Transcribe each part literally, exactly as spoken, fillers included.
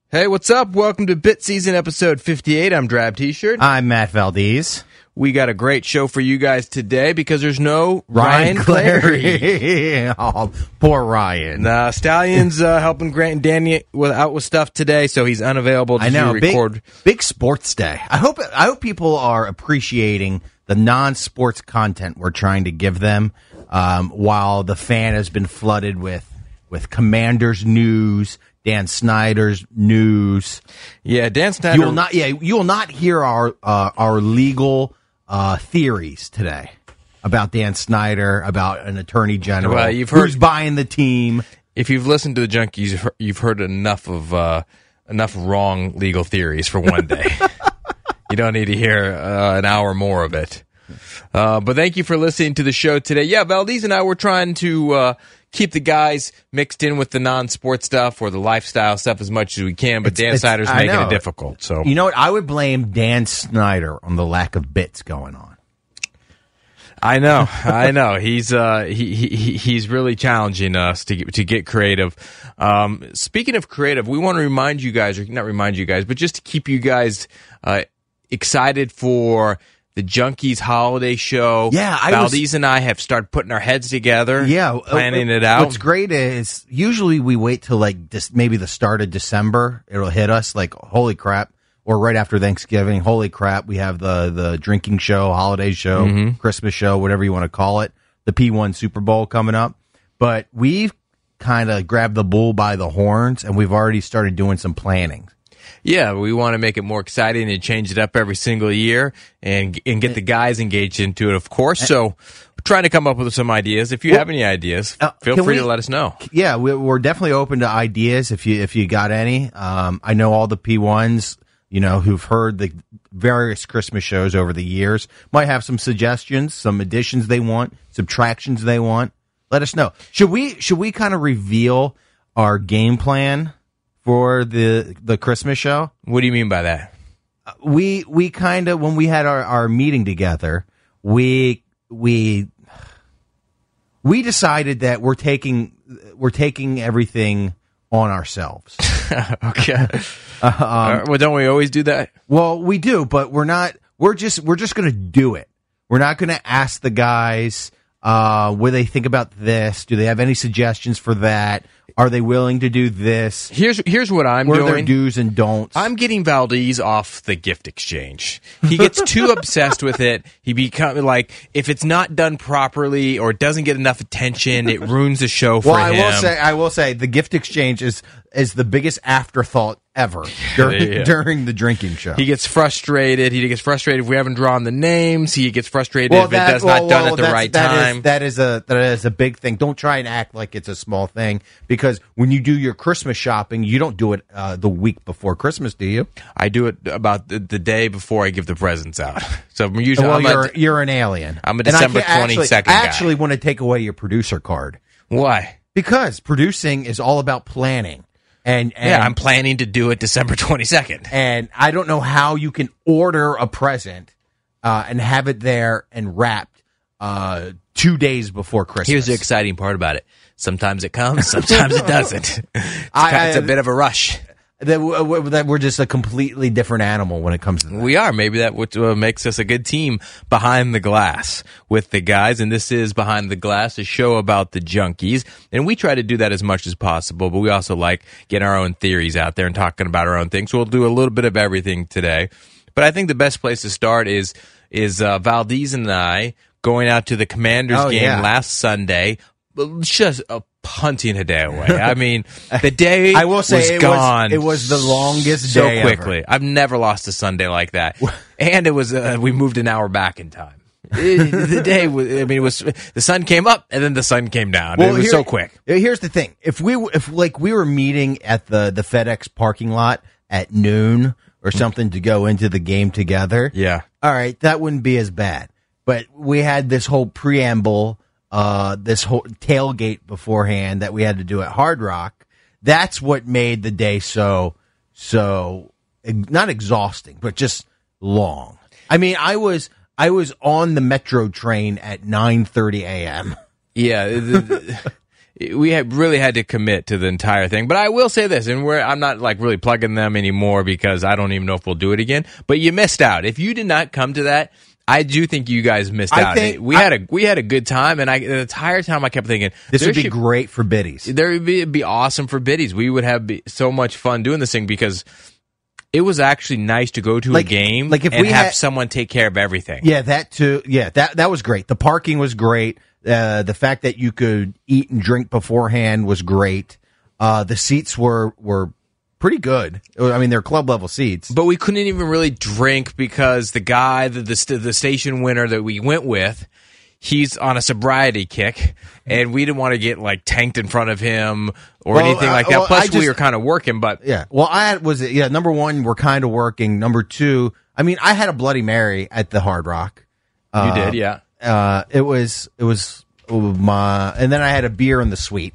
Hey, what's up? Welcome to Bit Season episode fifty-eight. I'm Drab T-Shirt. I'm Matt Valdez. We got a great show for you guys today because there's no Ryan, Ryan Clary. Oh, poor Ryan. Nah, Stallion's uh, helping Grant and Danny with, out with stuff today, so he's unavailable to I know, record. Big, big sports day. I hope I hope people are appreciating the non-sports content we're trying to give them, um, while the fan has been flooded with with Commanders news, Dan Snyder's news. Yeah, Dan Snyder. You will not. Yeah, you will not hear our uh, our legal uh, theories today about Dan Snyder, about an attorney general. Well, you've heard, who's buying the team. If you've listened to the Junkies, you've heard enough of uh, enough wrong legal theories for one day. You don't need to hear uh, an hour more of it. Uh, but thank you for listening to the show today. Yeah, Valdez and I were trying to uh, keep the guys mixed in with the non-sport stuff or the lifestyle stuff as much as we can, but it's, Dan it's, Snyder's making it difficult. So you know what? I would blame Dan Snyder on the lack of bits going on. I know, I know. He's uh, he, he he's really challenging us to get, to get creative. Um, speaking of creative, we want to remind you guys, or not remind you guys, but just to keep you guys uh, excited for the Junkies holiday show. Yeah, I Valdez was, and I have started putting our heads together. Yeah, planning uh, it out. What's great is usually we wait till like this, maybe the start of December. It'll hit us like holy crap, or right after Thanksgiving. Holy crap, we have the the drinking show, holiday show, mm-hmm. Christmas show, whatever you want to call it. The P one Super Bowl coming up, but we've kind of grabbed the bull by the horns, and we've already started doing some planning. Yeah, we want to make it more exciting and change it up every single year and and get the guys engaged into it, of course. So we're trying to come up with some ideas. If you well, have any ideas, uh, feel free we, to let us know. Yeah, we're definitely open to ideas if you if you got any. Um, I know all the P ones, you know, who've heard the various Christmas shows over the years might have some suggestions, some additions they want, subtractions they want. Let us know. Should we should we kind of reveal our game plan for the the Christmas show? What do you mean by that? We we kind of when we had our, our meeting together, we we we decided that we're taking we're taking everything on ourselves. Okay. Uh, um, uh, well, don't we always do that? Well, we do, but we're not. We're just we're just going to do it. We're not going to ask the guys uh, what they think about this. Do they have any suggestions for that? Are they willing to do this? Here's here's what I'm what doing. What are their do's and don'ts? I'm getting Valdez off the gift exchange. He gets too obsessed with it. He becomes like, if it's not done properly or it doesn't get enough attention, it ruins the show for well, him. Well, I will say, I will say, the gift exchange is is the biggest afterthought ever during, yeah. during the drinking show. He gets frustrated. He gets frustrated if we haven't drawn the names. He gets frustrated well, if that, it does well, not done well, at the that's, right that time. Is, that is a that is a big thing. Don't try and act like it's a small thing, because when you do your Christmas shopping, you don't do it uh, the week before Christmas, do you? I do it about the, the day before I give the presents out. So usually, well, I'm you're a, you're an alien. I'm a December twenty-second guy. I guy. actually want to take away your producer card. Why? Because producing is all about planning. And, and yeah, I'm planning to do it December twenty-second. And I don't know how you can order a present uh, and have it there and wrapped uh, two days before Christmas. Here's the exciting part about it. Sometimes it comes, sometimes it doesn't. It's, I, it's a bit of a rush. That, that we're just a completely different animal when it comes to that. We are. Maybe that what uh, makes us a good team behind the glass with the guys. And this is Behind the Glass, a show about the Junkies. And we try to do that as much as possible, but we also like getting our own theories out there and talking about our own things. So we'll do a little bit of everything today. But I think the best place to start is is uh, Valdez and I going out to the Commanders oh, game yeah. last Sunday. Just a punting a day away. I mean, the day I will say was it gone. Was, it was the longest so day quickly. Ever. I've never lost a Sunday like that, and it was uh, we moved an hour back in time. It, the day, was, I mean, it was the sun came up and then the sun came down. Well, it was here, so quick. Here's the thing: if we if like we were meeting at the the FedEx parking lot at noon or something to go into the game together, yeah, all right, that wouldn't be as bad. But we had this whole preamble. Uh, this whole tailgate beforehand that we had to do at Hard Rock. That's what made the day so, so not exhausting, but just long. I mean, I was, I was on the Metro train at nine thirty a.m. Yeah. we had really had to commit to the entire thing. But I will say this, and we're, I'm not like really plugging them anymore because I don't even know if we'll do it again. But you missed out. If you did not come to that, I do think you guys missed I out. think we I, had a we had a good time, and I the entire time I kept thinking this would be should, great for biddies. There would be, it'd be awesome for biddies. We would have be, so much fun doing this thing because it was actually nice to go to like, a game like if and we have had, someone take care of everything. Yeah, that too. Yeah, that that was great. The parking was great. Uh, the fact that you could eat and drink beforehand was great. Uh, the seats were were. Pretty good. I mean, they're club level seats, but we couldn't even really drink because the guy, the the, the station winner that we went with, he's on a sobriety kick, and we didn't want to get like tanked in front of him or well, anything like that. Uh, well, Plus, just, we were kind of working, but yeah. Well, I had, was yeah. Number one, we're kind of working. Number two, I mean, I had a Bloody Mary at the Hard Rock. You uh, did, yeah. Uh, it was it was my, and then I had a beer in the suite.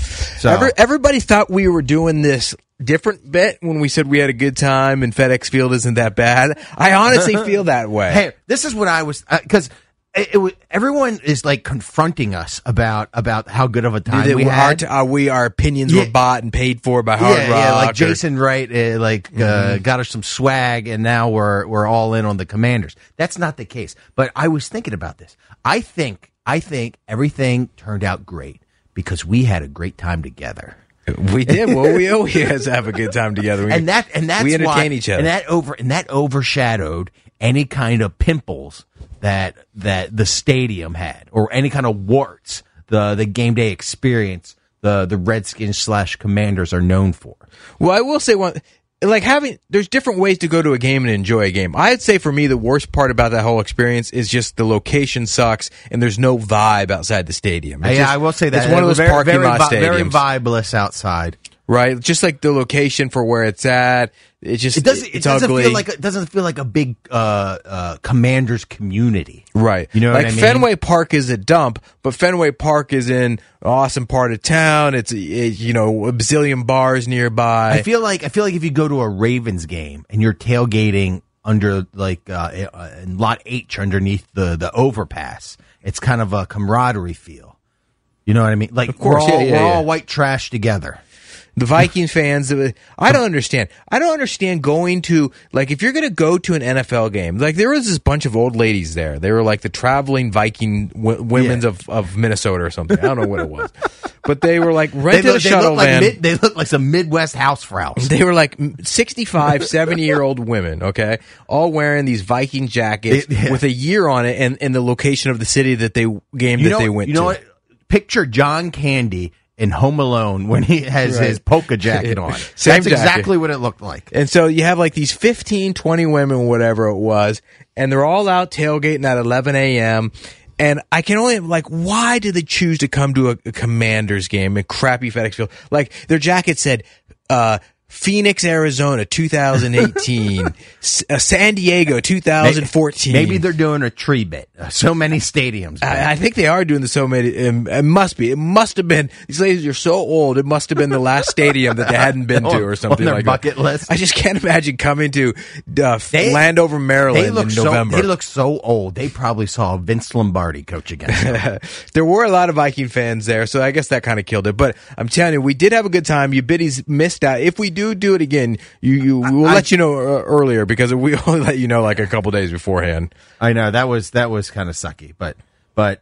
So Every, everybody thought we were doing this different bit when we said we had a good time and FedEx Field isn't that bad. I honestly feel that way. Hey, this is what I was because uh, it, it was everyone is like confronting us about about how good of a time Dude, we our, had. Our, we our opinions Yeah. were bought and paid for by Hard yeah, Rock. yeah, like or- Jason Wright, uh, like uh, Mm-hmm. got us some swag, and now we're we're all in on the Commanders. That's not the case. But I was thinking about this. I think I think everything turned out great because we had a great time together. We did. Well, we always have a good time together. We, and that and that's we entertain why, each other. And that over and that overshadowed any kind of pimples that that the stadium had, or any kind of warts the the game day experience the the Redskins slash Commanders are known for. Well, I will say one. Like having, there's different ways to go to a game and enjoy a game. I'd say for me, the worst part about that whole experience is just the location sucks and there's no vibe outside the stadium. It's yeah, just, I will say that it's one of those very, parking very, lot vi- very stadiums, vibeless outside. right? Just like the location for where it's at. It just It doesn't. It's it doesn't ugly. feel like it doesn't feel like a big uh, uh, Commanders community, right? You know, like what I mean? Fenway Park is a dump, but Fenway Park is in an awesome part of town. It's it, you know a bazillion bars nearby. I feel like I feel like if you go to a Ravens game and you're tailgating under like uh, uh, in lot H underneath the the overpass, it's kind of a camaraderie feel. You know what I mean? Like Of course, we're all, yeah, yeah, we're yeah. all white trash together. The Viking fans, I don't understand. I don't understand going to, like, if you're going to go to an N F L game, like, there was this bunch of old ladies there. They were like the traveling Viking w- women's Yeah. of, of Minnesota or something. I don't know what it was. But they were like rented They look, a they shuttle look like van. mid, they look like some Midwest housefrows. They were like sixty-five, seventy year old women, okay? All wearing these Viking jackets It- yeah. with a year on it and, and the location of the city that they game You that know, they went you know to. what? Picture John Candy in Home Alone when he has Right. his polka jacket on. Same That's jacket. exactly what it looked like. And so you have like these fifteen, twenty women, whatever it was, and they're all out tailgating at eleven a.m. And I can only, like, why did they choose to come to a, a Commanders game in crappy FedEx Field? Like, their jacket said, uh, Phoenix, Arizona, two thousand eighteen, S- uh, San Diego, two thousand fourteen. Maybe they're doing a tree bit. Uh, So many stadiums. man. I, I think they are doing the so many. Um, it must be. It must have been. These ladies are so old. It must have been the last stadium that they hadn't been to, or something on their like bucket that. list. I just can't imagine coming to uh, They- Landover, Maryland They look in so November. they look so old. They probably saw Vince Lombardi coach against them. There were a lot of Viking fans there, so I guess that kind of killed it. But I'm telling you, we did have a good time. You biddies missed out. If we do do it again, you, you we'll I- let you know uh, earlier because we only let you know like a couple days beforehand. I know that was that was kind of sucky, but but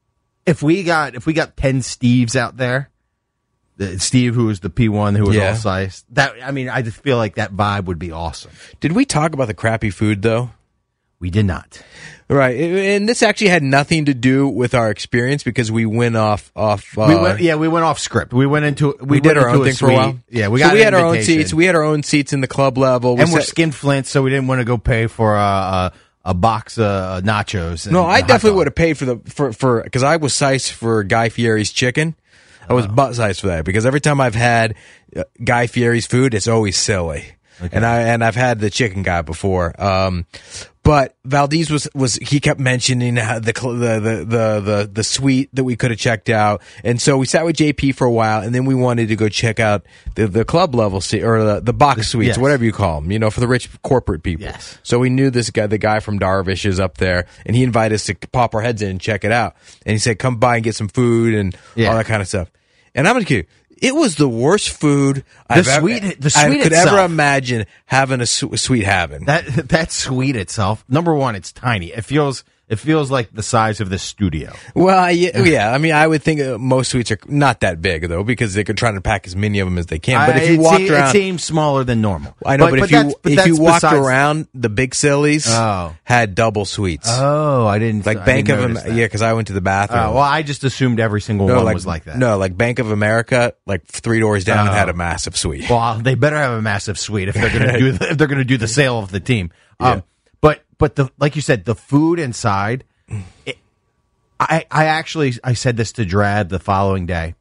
if we got if we got ten Steves out there, the Steve who was the P one who was Yeah. all size, that I mean, I just feel like that vibe would be awesome. Did we talk about the crappy food though? We did not. Right, and this actually had nothing to do with our experience because we went off off. Uh, We went, yeah, we went off script. We went into we, we did went our into own a thing for a suite. while. Yeah, we so got we an had our own invitation. seats. We had our own seats in the club level, We and we're sat- skin flint, so we didn't want to go pay for a a, a box of uh, nachos. And No, I a hot definitely dog. would have paid for the for for because I was sized for Guy Fieri's chicken. I was butt sized for that because every time I've had uh, Guy Fieri's food, it's always silly. And I and I've had the chicken guy before. Um, but Valdez was was he kept mentioning how the cl- the the the the, the suite that we could have checked out, and so we sat with J P for a while, and then we wanted to go check out the the club level seat or the, the box suites, yes. whatever you call them, you know, for the rich corporate people. Yes. So we knew this guy, the guy from Darvish, is up there, and he invited us to pop our heads in and check it out. And he said, "Come by and get some food and Yeah. all that kind of stuff." and I'm going to kidding. It was the worst food The I've sweet- ever, the sweet I could itself. ever imagine having a su- sweet having. That that sweet itself. Number one, it's tiny. It feels it feels like the size of this studio. Well, yeah, yeah. I mean, I would think uh, most suites are not that big though, because they could try to pack as many of them as they can. But I- if you it walked se- around, it seems smaller than normal. I know. But, if that's- you but if that's you walked besides- around, the big sillies Oh. had double suites, oh, I didn't like I Bank didn't of notice Am- that. yeah, because I went to the bathroom. Oh, well, I just assumed every single no, one like, was like that. No, like Bank of America, like three doors down, Oh. had a massive suite. Well, they better have a massive suite if they're going to do the, if they're going to do the sale of the team. Um, Yeah. But but the like you said, the food inside. It, I I actually I said this to Drad the following day.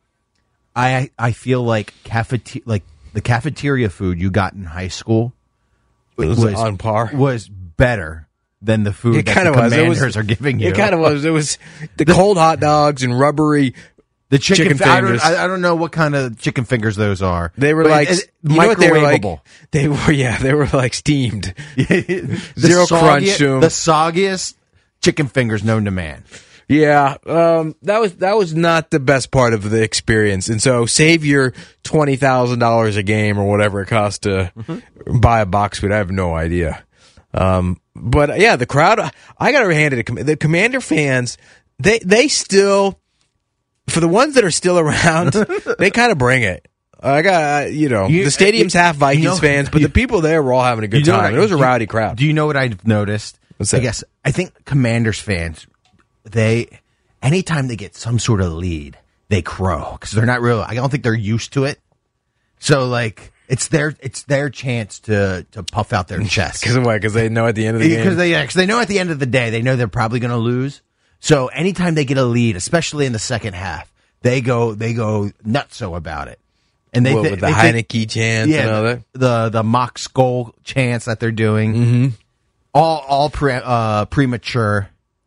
I I feel like cafete- like the cafeteria food you got in high school It was on par. was better than the food It that kind the of was. It Commanders was, are giving you. It kind of was. It was the cold hot dogs and rubbery. The chicken, chicken fi- I don't, fingers. I, I don't know what kind of chicken fingers those are. They were But like, it- it- you know what they were like? microwavable. They were, yeah, they were like steamed. The Zero crunch soggy- to 'em. The soggiest chicken fingers known to man. Yeah, um, that was that was not the best part of the experience. And so, save your twenty thousand dollars a game or whatever it costs to Mm-hmm. buy a box suite. I have no idea. Um, but uh, yeah, the crowd. I got to hand it. To, the Commander fans, they they still, for the ones that are still around, they kind of bring it. I got you know You- the stadium's you- half Vikings you know- fans, but you- the people there were all having a good You know what time. I- It was a do- rowdy crowd. Do you know what I've noticed? What's I that? guess I think Commanders fans, they anytime they get some sort of lead, they crow because they're not real. I don't think they're used to it. So like it's their it's their chance to to puff out their chest. Because why? Because they know at the end of the game. Because they, yeah, 'cause they know at the end of the day, they know they're probably going to lose. So anytime they get a lead, especially in the second half, they go they go nutso about it. And they What, thi- with the they think- Heineke chants yeah, and all that. the the mock skull chants that they're doing, mm-hmm. all all pre, uh, premature.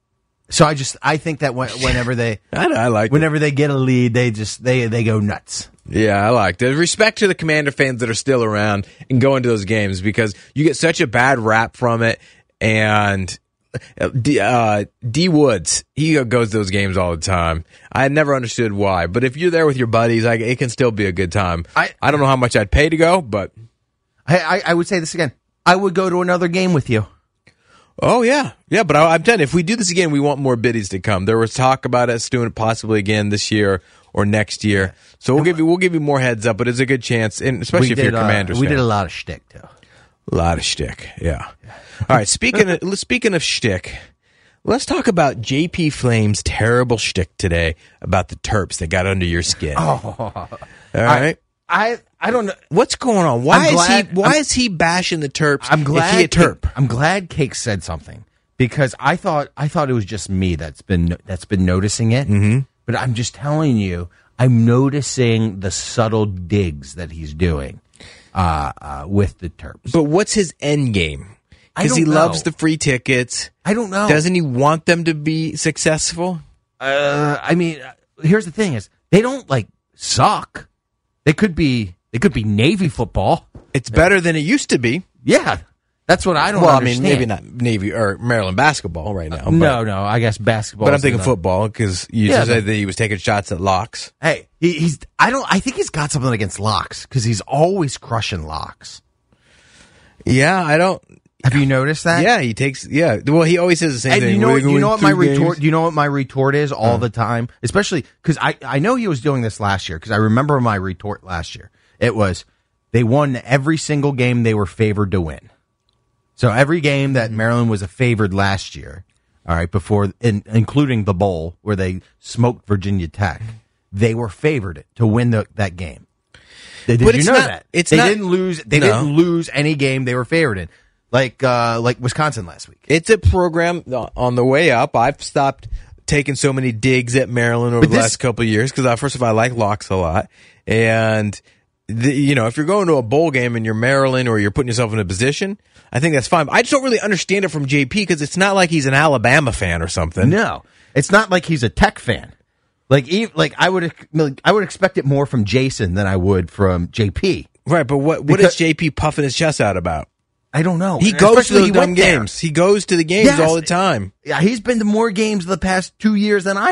So I just I think that when, whenever they I, I like it. whenever they get a lead, they just they they go nuts. Yeah, I liked it. Respect to the Commander fans that are still around and go into those games because you get such a bad rap from it. And uh, D, uh, D Woods, he goes to those games all the time. I never understood why, but if you're there with your buddies, I, it can still be a good time. I- I don't know how much I'd pay to go, but I, I I would say this again. I would go to another game with you. oh yeah, yeah. But I, I'm telling you, if we do this again, we want more biddies to come. There was talk about us doing it possibly again this year or next year. So we'll give you we'll give you more heads up, but it's a good chance, and especially We if you're did, uh, Commanders. we fan. did a lot of shtick too. A lot of shtick, yeah. All right, speaking of, speaking of shtick, let's talk about J P Flame's terrible shtick today about the Terps that got under your skin. Oh, all right. I I don't know. What's going on? Why I'm is glad- he? Why I'm- is he bashing the Terps? I'm glad Is he a Terp? Cake- I'm glad Cake said something because I thought I thought it was just me that's been that's been noticing it. Mm-hmm. But I'm just telling you, I'm noticing the subtle digs that he's doing uh, uh, with the Terps. But what's his end game? I Because don't he know. loves the free tickets. I don't know. Doesn't he want them to be successful? Uh, I mean, uh, here's the thing: is they don't like suck. They could be they could be Navy football. It's better than it used to be. Yeah, that's what I don't. Well, understand. I mean, maybe not Navy or Maryland basketball right now. but, No, no. I guess basketball. but I'm is thinking the- football because you Yeah, just but- said that he was taking shots at locks. Hey, he, he's. I don't. I think he's got something against locks because he's always crushing locks. Yeah, I don't. Have you noticed that? Yeah, he takes. Yeah, well, he always says the same And thing. you know, We're what, you going know what my through retort? games. Do you know what my retort is all the time? Especially because I, I know he was doing this last year because I remember my retort last year. It was they won every single game they were favored to win. So every game that Maryland was a favored last year, all right, before in, including the bowl where they smoked Virginia Tech, they were favored to win the, that game. Did, did But you it's know not- that? it's they not- didn't lose. They No. didn't lose any game they were favored in, like uh, like Wisconsin last week. It's a program on the way up. I've stopped taking so many digs at Maryland over But the this- last couple of years because, first of all, I like locks a lot, and the, you know, if you're going to a bowl game and you're Maryland or you're putting yourself in a position, I think that's fine. But I just don't really understand it from J P because it's not like he's an Alabama fan or something. No, it's not like he's a Tech fan. Like, even, like I would, like, I would expect it more from Jason than I would from J P. Right, but what what Because- is J P puffing his chest out about? I don't know. He And goes to especially those he dumb went there. games. He goes to the games Yes. all the time. Yeah, he's been to more games the past two years than I have.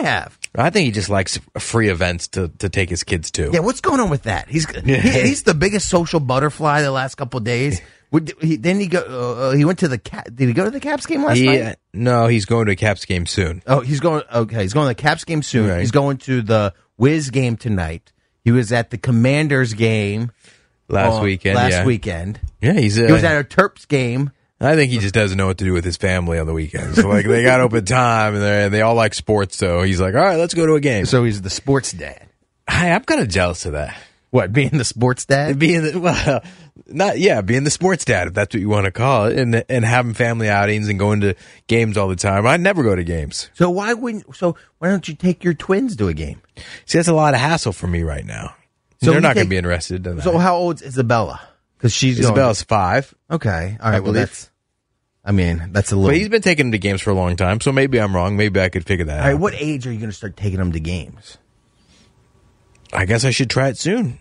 I think he just likes free events to, to take his kids to. Yeah, what's going on with that? He's he, he's the biggest social butterfly the last couple of days. Would, he, then he go. Uh, he went to the Cap. Did he go to the Caps game last he, night? uh, No, he's going to a Caps game soon. Oh, he's going. Okay, he's going to the Caps game soon. Right. He's going to the Wiz game tonight. He was at the Commanders game Last uh, weekend. Last yeah. weekend. Yeah, he's. Uh, He was at a Terps game. I think he just doesn't know what to do with his family on the weekends. So, like, they got open time, and they they all like sports, so he's like, all right, let's go to a game. So he's the sports dad. Hi, I'm kind of jealous of that. What, being the sports dad? Being the, well, not yeah, being the sports dad, if that's what you want to call it, and and having family outings and going to games all the time. I never go to games. So why wouldn't? So why don't you take your twins to a game? See, that's a lot of hassle for me right now. So They're you not going take- to be interested in that. So how old is Isabella? Because she's going- Isabella's five, okay. All right. Well, believe. that's. I mean, that's a little. but he's been taking them to games for a long time. So maybe I'm wrong. Maybe I could figure that all right. out. What age are you going to start taking them to games? I guess I should try it soon.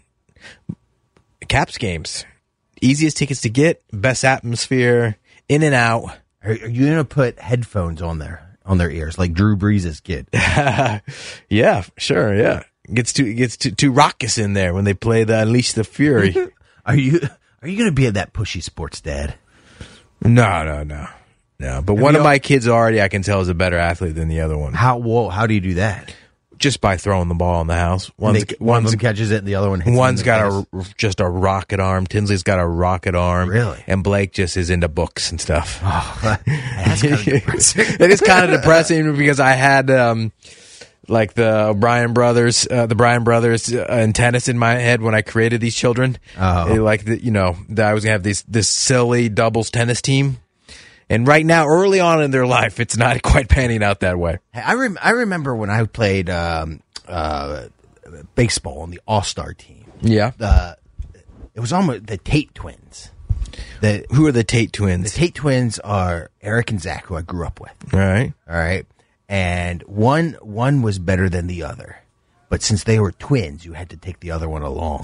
Caps games, easiest tickets to get, best atmosphere, in and out. Are, are you going to put headphones on their on their ears like Drew Brees' kid? Yeah, sure, yeah. Gets too gets too, too raucous in there when they play the Unleash the Fury. Are you Are you going to be that pushy sports dad? no, no, no, no. But one you of al- my kids already, I can tell, is a better athlete than the other one, How whoa? How do you do that? just by throwing the ball in the house. One One's they, one of one's them catches it, and the other one hits him one's in the got face. a just a rocket arm. Tinsley's got a rocket arm. Really? And Blake just is into books and stuff. That's kind of depressing. It is kind of depressing because I had um, like the Bryan brothers, uh, the Bryan brothers, uh, and tennis in my head when I created these children. Oh. Uh, like the, you know, that I was gonna have these this silly doubles tennis team. And right now, early on in their life, it's not quite panning out that way. Hey, I rem- I remember when I played um, uh, baseball on the All Star team. Yeah. The it was almost the Tate twins. The Who are the Tate the twins? Tate twins are Eric and Zach, who I grew up with. All right. All right, and one one was better than the other, but since they were twins, you had to take the other one along.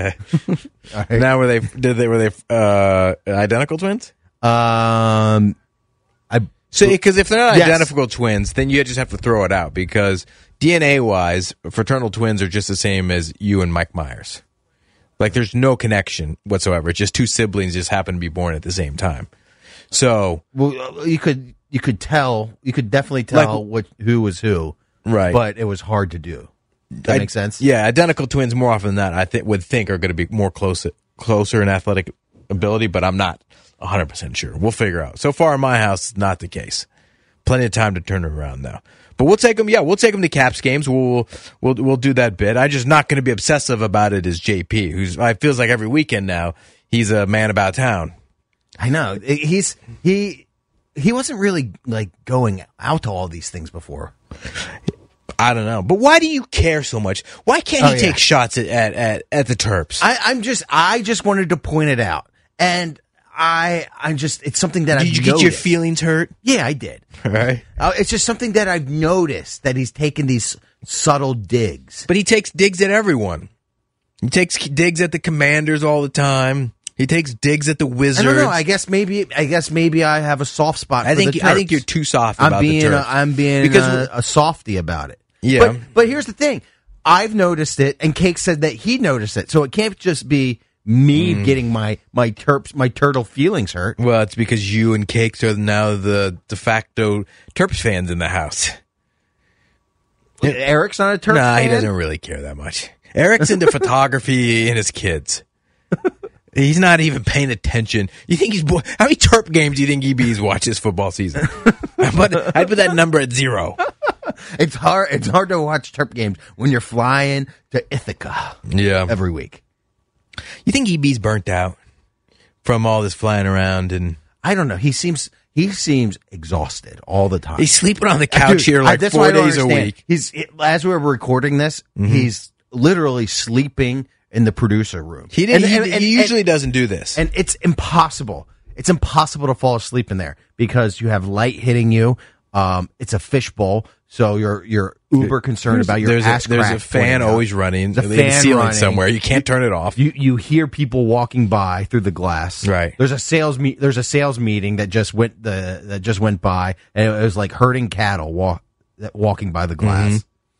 Now were they did they were they uh, identical twins? Um, I So, because if they're not Yes. identical twins, then you just have to throw it out because D N A wise, fraternal twins are just the same as you and Mike Myers. Like, there's no connection whatsoever. It's just two siblings just happen to be born at the same time. So, well, you could you could tell you could definitely tell Like- what who was who, right. but it was hard to do. That I- makes sense. Yeah, identical twins more often than not, I think would think are going to be more close, closer in athletic ability, but I'm not one hundred percent sure. We'll figure out. So far in my house, it's not the case. Plenty of time to turn it around now. But we'll take them. Yeah, we'll take them to Caps games. We'll we'll we'll do that bit. I'm just not going to be obsessive about it as J P, who's I feels like every weekend now he's a man about town. I know he's he he wasn't really like going out to all these things before. I don't know, but why do you care so much? Why can't he Oh, yeah. take shots at at at, at the Terps? I, I'm just I just wanted to point it out, and I I just it's something that I've Did you get your noticed. feelings hurt? Yeah, I did. Right. Uh, it's just something that I've noticed that he's taken these subtle digs. But he takes digs at everyone. He takes digs at the Commanders all the time. He takes digs at the I Wizards. don't know. I guess maybe I guess maybe I have a soft spot. I for think the I Terps. think you're too soft I'm about being the a, Terps. I'm being Because a, a softy about it. Yeah. but but here's the thing. I've noticed it, and Cake said that he noticed it. So it can't just be me Mm. getting my my terps my turtle feelings hurt. Well, it's because you and Cakes are now the de facto Terps fans in the house. Eric's not a Terps Nah, fan. he doesn't really care that much. Eric's into photography and his kids. He's not even paying attention. You think he's bo- how many Terp games do you think E B's watches football season? But I'd put that number at zero. It's hard. It's hard to watch Terp games when you're flying to Ithaca Yeah. every week. You think E B's burnt out from all this flying around and I don't know. He seems he seems exhausted all the time. he's sleeping on the couch Dude, here I- like that's four why I don't days a understand. week. He's as we were recording this, he's literally sleeping in the producer room. He didn't. And- he, and- he and- usually doesn't do this. and it's impossible. It's impossible to fall asleep in there because you have light hitting you. Um, it's a fishbowl, so you're you're uber concerned about your there's ass a, there's crack a fan pointing out. always running. There's a in the fan ceiling running. somewhere. You can't turn it off. You you hear people walking by through the glass. Right. There's a sales me- There's a sales meeting that just went the that just went by, and it was like herding cattle walk that walking by the glass. Mm-hmm.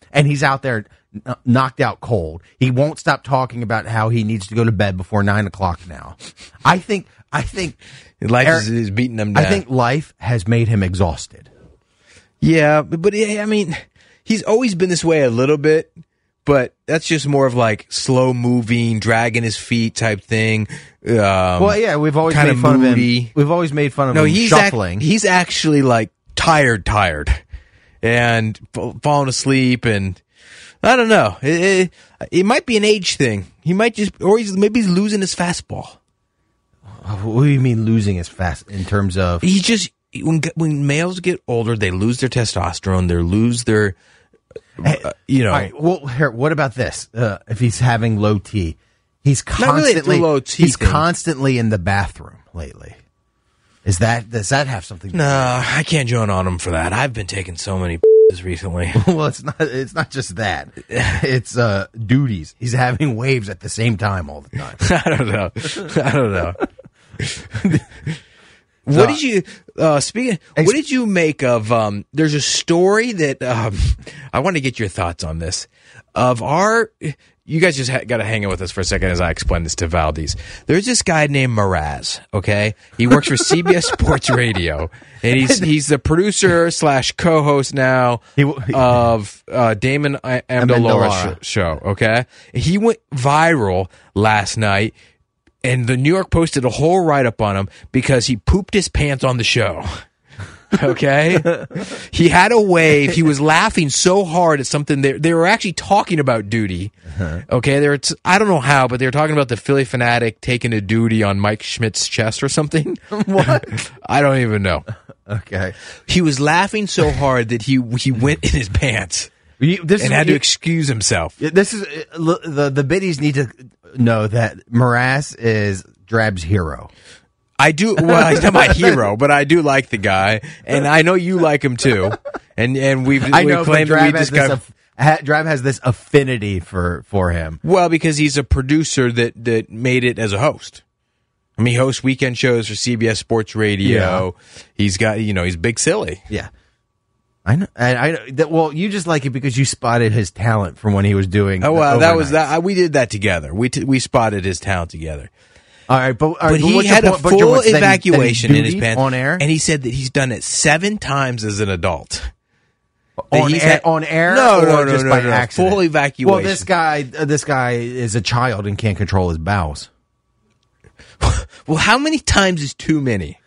and he's out there n- knocked out cold. He won't stop talking about how he needs to go to bed before nine o'clock now. I think, I think life Eric, is, is beating him down. I think life has made him exhausted. Yeah, but, but I mean, he's always been this way a little bit. But that's just more of like slow moving, dragging his feet type thing. Um, Well, yeah, we've always kinda made fun moody. of him. We've always made fun of No, him he's ac- shuffling. he's actually like tired, tired, and f- falling asleep, and I don't know. It, it, it might be an age thing. He might just, or he's maybe he's losing his fastball. What do you mean losing his fast in terms of? He just when when males get older, they lose their testosterone. They lose their. Uh, you know, All right, well, here, what about this? Uh, if he's having low T, he's Not really constantly the low T he's thing. constantly in the bathroom lately. Is that does that have something? to do Nah, I can't join on him for that. I've been taking so many recently. Well, it's not. It's not just that. It's uh, duties. He's having waves at the same time all the time. I don't know. I don't know. What did you uh, speaking? What did you make of? Um, there's a story that um, I want to get your thoughts on this. Of our, you guys just ha- got to hang in with us for a second as I explain this to Valdez. There's this guy named Mraz. Okay, he works for C B S Sports Radio, and he's he's the producer slash co-host now He w- of uh, Damon I- Amendola Amendola. sh- show. Okay, he went viral last night. And the New York posted a whole write-up on him because he pooped his pants on the show. Okay? He had a wave. He was laughing so hard at something. They, they were actually talking about duty. Okay? They were t- I don't know how, but they were talking about the Philly Fanatic taking a duty on Mike Schmidt's chest or something. What? I don't even know. Okay. He was laughing so hard that he he went in his pants You, this and is, had to you- excuse himself. This is uh, l- the the biddies need to know that Mraz is Drab's hero. I do. Well, he's not my hero, but I do like the guy, and I know you like him too. And and we've I we know, but claimed that Drab we has, just this got aff- ha- Drab has this affinity for for him. well because he's a producer that that made it as a host. I mean, he hosts weekend shows for C B S Sports Radio. He's got you know he's big silly. Yeah, I know. And I know that. Well, you just like it because you spotted his talent from when he was doing. Oh the well, that was overnights. that. We did that together. We t- we spotted his talent together. All right, but, all right, But he what's your had a point- but your full point- that he- that he evacuation in his duty pants on air. and he said that he's done it seven times as an adult. on he's air, had- on air, No, or no, no, just no, by no. accident? Full evacuation. Well, this guy, uh, this guy is a child and can't control his bowels. Well, how many times is too many?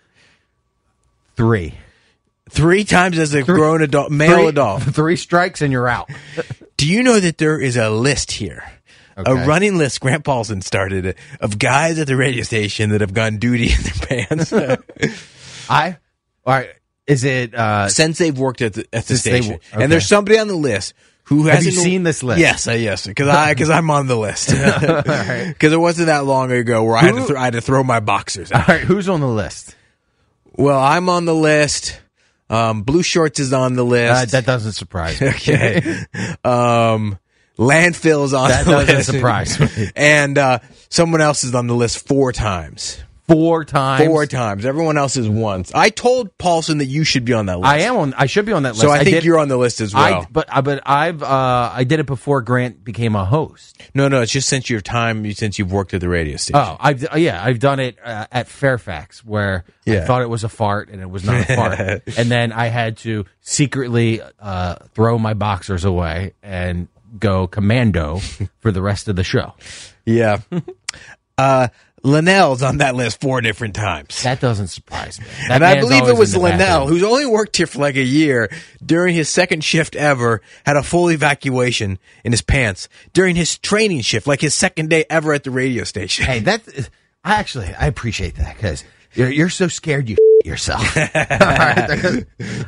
Three, Three times as a grown adult, male Three- adult. Three strikes and you're out. Do you know that there is a list here? Okay. A running list Grant Paulson started it, of guys at the radio station that have gone duty in their pants I, all right. Is it? Uh, since they've worked at the, at the Since they station. wo- okay. And there's somebody on the list who Have hasn't you seen this list? Yes, uh, yes, because I because I'm on the list. Because it wasn't that long ago where I had to Who- th- I had to throw my boxers all out. right. Who's on the list? Well, I'm on the list. Um, Blue Shorts is on the Uh, list. that doesn't surprise me. Okay. um, Landfill's on That the doesn't list. surprise me. And uh, someone else is on the list four times. Four times. Four times. Everyone else is once. I told Paulson that you should be on that list. I am on. I should be on that list. So I think did- you're on the list as well. I, but uh, but I've uh, I did it before Grant became a host. no, no, it's just since your time, since you've worked at the radio station. Oh, I've uh, yeah, I've done it uh, at Fairfax where I Yeah. thought it was a fart and it was not a fart, and then I had to secretly uh, throw my boxers away and go commando for the rest of the show. Yeah. uh, Linnell's on that list four different times. That doesn't surprise me. That And I man's believe it always was in the Linnell, bathroom. who's only worked here for like a year, during his second shift ever, had a full evacuation in his pants during his training shift, like his second day ever at the radio station. Hey, that I actually I appreciate that because you're you're so scared you yourself. All right.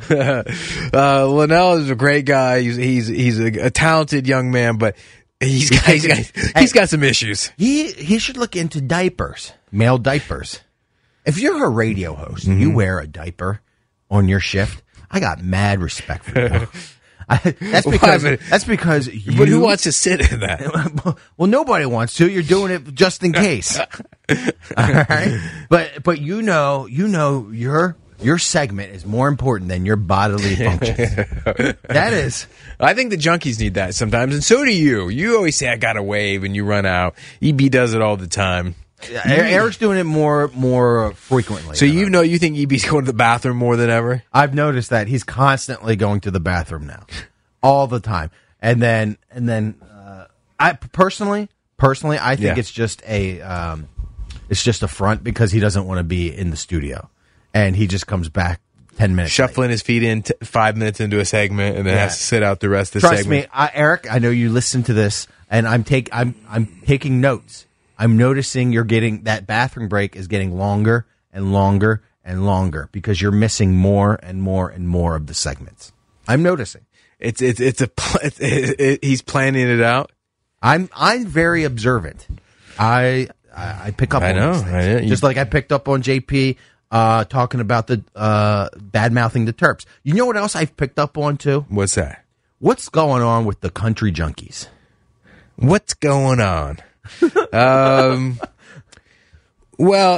uh, Linnell is a great guy. He's he's he's a, a talented young man, but he's got he's got, he's got some issues. He he should look into diapers, male diapers. If you're a radio host and you wear a diaper on your shift, I got mad respect for you. I, that's because Why, but- that's because you. But who wants to sit in that? Well, nobody wants to. You're doing it just in case. All right, but but you know you know you're your segment is more important than your bodily functions. That is. I think the junkies need that sometimes, and so do you. You always say, I got to wave, and you run out. E B does it all the time. Yeah, Eric's doing it more more frequently. So you know, you think E B's going to the bathroom more than ever? I've noticed that he's constantly going to the bathroom now, all the time. And then, and then, uh, I personally, personally, I think Yeah. it's just a, um, it's just a front because he doesn't want to be in the studio, and he just comes back ten minutes, Shuffling his feet in t- five minutes into a segment, and then Yeah. has to sit out the rest of the Trust segment. me, I, Eric. I know you listen to this, and I'm take, I'm, I'm taking notes. I'm noticing you're getting that bathroom break is getting longer and longer and longer because you're missing more and more and more of the segments. I'm noticing. It's it's it's a pl- it's, it, it, he's planning it out. I'm I'm very observant. I I, I pick up I on know, these things. I know. You- Just like I picked up on J P uh, talking about the uh, bad mouthing the Terps. You know what else I've picked up on too? What's that? What's going on with the country junkies? What's going on? um, well,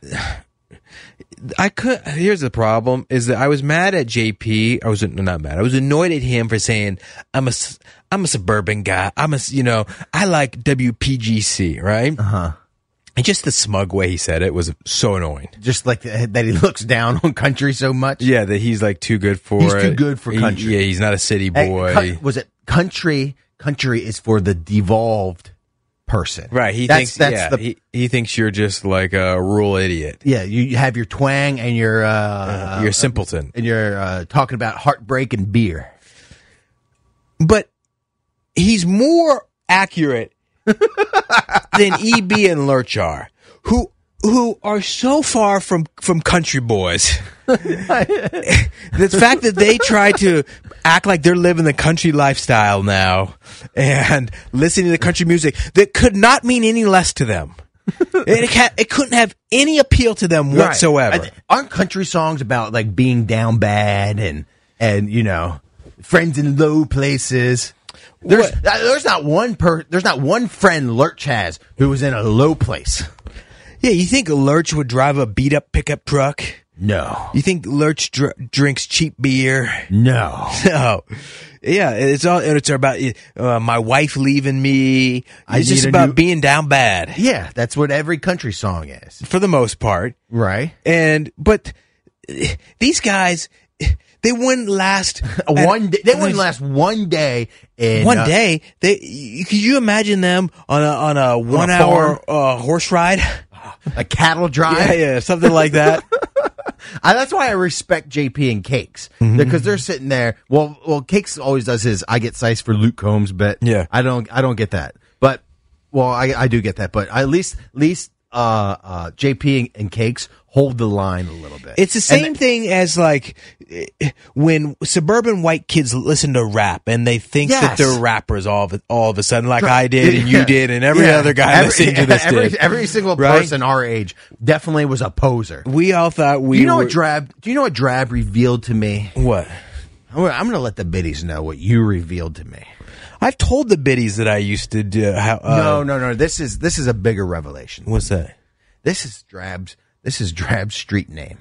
I could. Here's the problem: is that I was mad at J P. I was not mad. I was annoyed at him for saying I'm a I'm a suburban guy. I'm a you know I like W P G C, right? Uh huh. And just the smug way he said it was so annoying. Just like the, that he looks down on country so much. Yeah, that he's like too good for He's it. too good for He- country. yeah, he's not a city Hey, boy. cu- was it country? Country is for the devolved person. Right, he that's, thinks that's yeah, the he, he thinks you're just like a rural idiot. yeah. You, you have your twang and your uh, You're a simpleton. and you're uh, talking about heartbreak and beer. But he's more accurate than E B and Lurch are, who who are so far from, from country boys. The fact that they try to act like they're living the country lifestyle now and listening to country music that could not mean any less to them. It, ca- it couldn't have any appeal to them whatsoever. Right. Aren't country songs about like being down bad and and you know friends in low places? There's What? uh, there's not one per there's not one friend Lurch has who was in a low place. Yeah, you think Lurch would drive a beat up pickup truck? No, You think Lurch dr- drinks cheap beer? no. No. Yeah, it's all it's about uh, my wife leaving me. I It's just need a about new- being down bad Yeah, that's what every country song is, for the most part. right? And but eh, these guys, eh, they wouldn't last One day, they wouldn't last one day in One uh, day, they y- could you imagine them on a on a one hour uh, horse ride? a cattle drive. Yeah, yeah, something like that. I, that's why I respect J P and Cakes because they're sitting there. Well, well, Cakes always does his "I get size for Luke Combs," but Yeah. I don't. I don't get that. But well, I, I do get that. But at least, at least uh, uh, J P and, and Cakes hold the line a little bit. It's the And same thing as like eh, when suburban white kids listen to rap and they think that Yes. they're rappers all of it, all of a sudden, like I did and you Yeah. did and every Yeah. other guy every, listening to this every, did. every single Right? person our age definitely was a poser. We all thought we. Do you know were, what Drab? Do you know what Drab revealed to me? What? I'm going to let the biddies know what you revealed to me. I've told the biddies that I used to do. How, uh, no, no, no. This is this is a bigger revelation. What's that? This is Drab's. This is Drab's street name.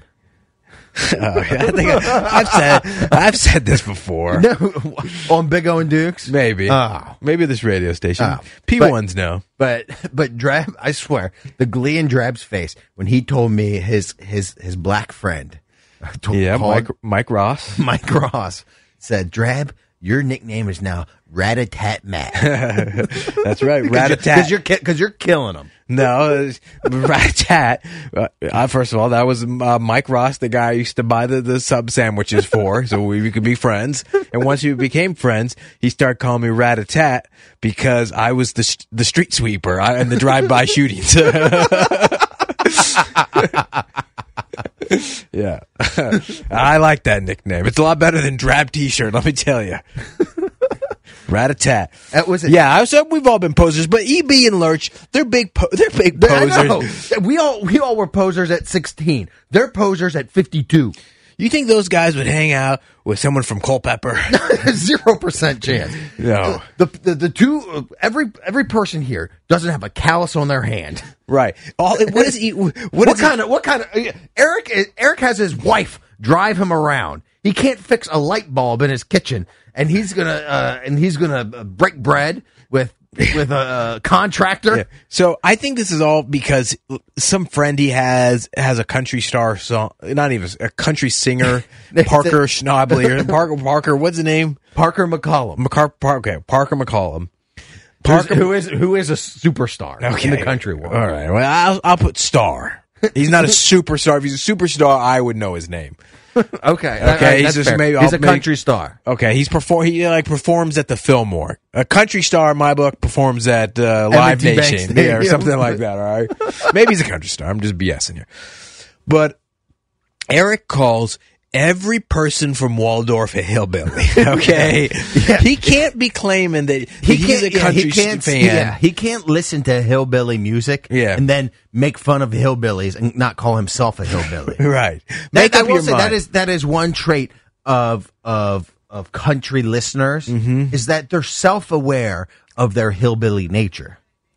Oh, I think I, I've said I've said this before. No, on Big O and Dukes. Maybe. Oh. Maybe this radio station. Oh. P ones know. But but Drab, I swear, the glee in Drab's face when he told me his his his black friend, told, Yeah, called Mike Mike Ross. Mike Ross said, "Drab, your nickname is now Rat-a-tat Matt." That's right, Because Rat-a-tat. you're because you're killing him. No, Rat-a-tat. Uh, uh, first of all, that was uh, Mike Ross, the guy I used to buy the, the sub sandwiches for, so we, we could be friends. And once we became friends, he started calling me Rat-a-tat because I was the st- the street sweeper I, and the drive-by shootings. Yeah, I like that nickname. It's a lot better than Drab T-shirt. Let me tell you. Rat-a-tat. That was it. Yeah, I was, we've all been posers, but E B and Lurch, they're big. Po- they're big I posers. know. We all we all were posers at sixteen. They're posers at fifty-two. You think those guys would hang out with someone from Culpeper? Zero percent chance. No. The, the the two every every person here doesn't have a callus on their hand. Right. All what is he? What, What is kind of what kind of Eric is- Eric has his wife drive him around. He can't fix a light bulb in his kitchen, and he's gonna uh, and he's gonna break bread with with a, a contractor. Yeah. So I think this is all because some friend he has has a country star song, not even a country singer, Parker Schnobley or Parker Parker. What's the name? Parker McCollum. McCar- Par- okay, Parker McCollum. Parker, who is who is a superstar okay. in the country world. All right. Well, I'll, I'll put star. He's not a superstar. If he's a superstar, I would know his name. okay. Okay. Right, he's just fair. maybe he's I'll a country make, star. Okay. He's perform. He like performs at the Fillmore. A country star in my book performs at uh, Live Nation, yeah, or something like that. All right. Maybe he's a country star. I'm just BSing here. But Eric calls every person from Waldorf a hillbilly. Okay, yeah. He can't be claiming that he he's a country yeah, he fan. Yeah, he can't listen to hillbilly music. Yeah. And then make fun of hillbillies and not call himself a hillbilly. Right. Make that, up I will your say mind. that is that is one trait of of of country listeners mm-hmm. is that they're self-aware of their hillbilly nature.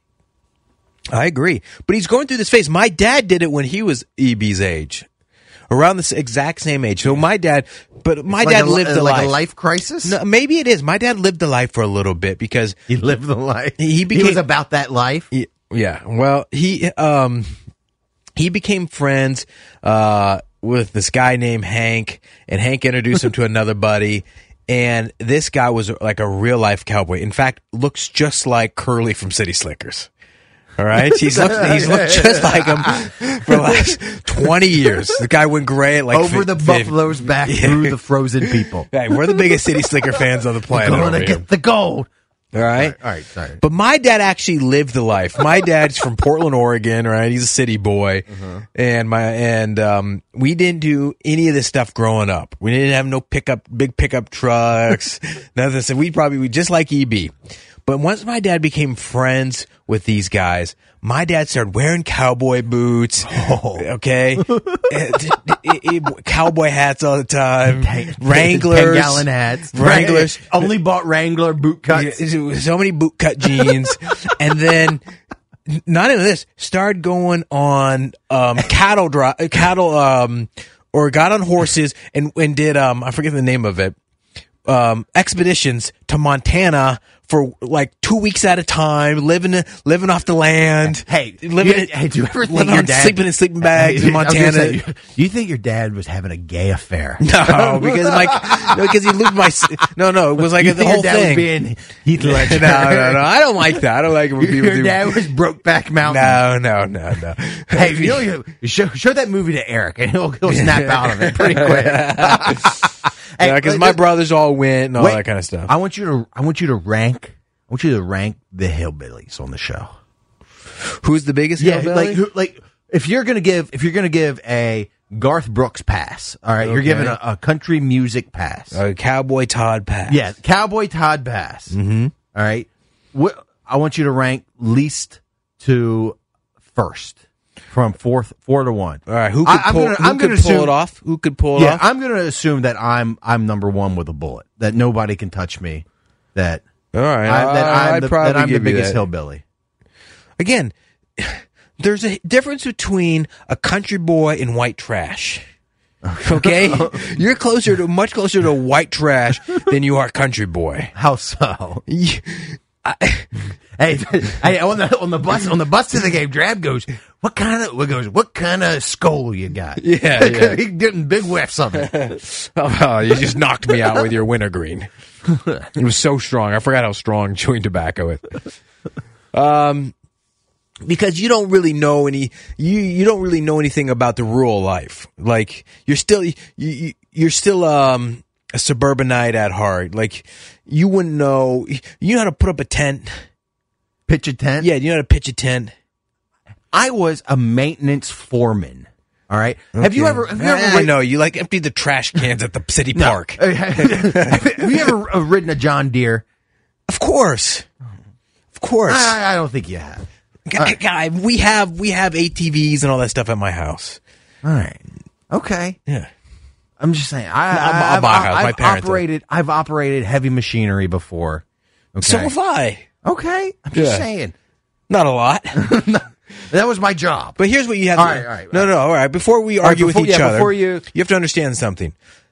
I agree, but he's going through this phase. My dad did it when he was E B's age. Around the exact same age. So my dad, but my it's dad like a, lived the like life. a life crisis? No, maybe it is. My dad lived the life for a little bit because he lived the life. He, became, he was about that life. He, yeah. Well, he um he became friends uh with this guy named Hank, and Hank introduced him to another buddy. And this guy was like a real life cowboy. In fact, looks just like Curly from City Slickers. All right, he's looked, he's looked just like him for the last twenty years. The guy went gray at like over the fifty. buffalo's back yeah. through the frozen people. Right, we're the biggest City Slicker fans on the planet. We're gonna get here. the gold. All right, all right, all right, sorry. But my dad actually lived the life. My dad's from Portland, Oregon. Right, he's a city boy, uh-huh. and my and um, we didn't do any of this stuff growing up. We didn't have no pickup, big pickup trucks, nothing. So we probably we just like E B. But once my dad became friends with these guys, my dad started wearing cowboy boots, oh. okay, cowboy hats all the time, Wranglers, ten gallon hats, Wranglers. Only bought Wrangler boot cuts. So many boot cut jeans, and then not even this. Started going on um, cattle drive, cattle, um, or got on horses and and did um I forget the name of it. Um, expeditions to Montana for like two weeks at a time, living living off the land. Hey, living. You, hey, do you ever think your dad sleeping in sleeping bags hey, in Montana? Say, do you think your dad was having a gay affair? No, because like no, because he lived my. No, no, it was like you the whole your dad thing. Was being Heath Ledger. no, no, no. I don't like that. I don't like it when people your do. dad was Brokeback Mountain. No, no, no, no. Hey, you know, you show show that movie to Eric, and he'll he'll snap out of it pretty quick. Hey, yeah, because my brothers all went and all wait, that kind of stuff. I want you to, I want you to rank, I want you to rank the hillbillies on the show. Who's the biggest yeah, hillbilly? like, who, like if you're gonna give, if you're gonna give a Garth Brooks pass, all right, okay. You're giving a, a country music pass, a Cowboy Todd pass. Yeah, Cowboy Todd pass. Mm-hmm. All right, what I want you to rank least to first. From fourth, four to one. All right, who could I, pull, gonna, who could pull assume, it off? Who could pull it yeah, off? I'm going to assume that I'm I'm number one with a bullet. That nobody can touch me. That all right, I, that I'm I'd the, probably that I'm give the biggest you that. hillbilly. Again, there's a difference between a country boy and white trash. Okay, you're closer to much closer to white trash than you are country boy. How so? I, hey, hey, on the on the bus on the bus to the game, Drab goes, "What kind of what goes? What kind of skull you got?" Yeah, yeah. He's getting big whiffs of it. Oh, you just knocked me out with your wintergreen. It was so strong. I forgot how strong chewing tobacco is. Um, because you don't really know any you you don't really know anything about the rural life. Like you're still you, you you're still um. a suburbanite at heart. Like, you wouldn't know. You know how to put up a tent? Pitch a tent? Yeah, you know how to pitch a tent? I was a maintenance foreman. All right. Okay. Have you ever? Have you ever? I know you like empty the trash cans at the city no. park. Have you ever ridden a John Deere? Of course, of course. I, I don't think you have. Guy, guy, we have we have A T Vs and all that stuff at my house. All right. Okay. Yeah. I'm just saying. I, no, I've, my house. I've my parents operated. Are. I've operated heavy machinery before. Okay. So have I. Okay. I'm just yeah. saying. Not a lot. That was my job. But here's what you have All to right, all right, No, all right. no, all right. Before we right, argue before- with each yeah, other, before you- you have to understand something.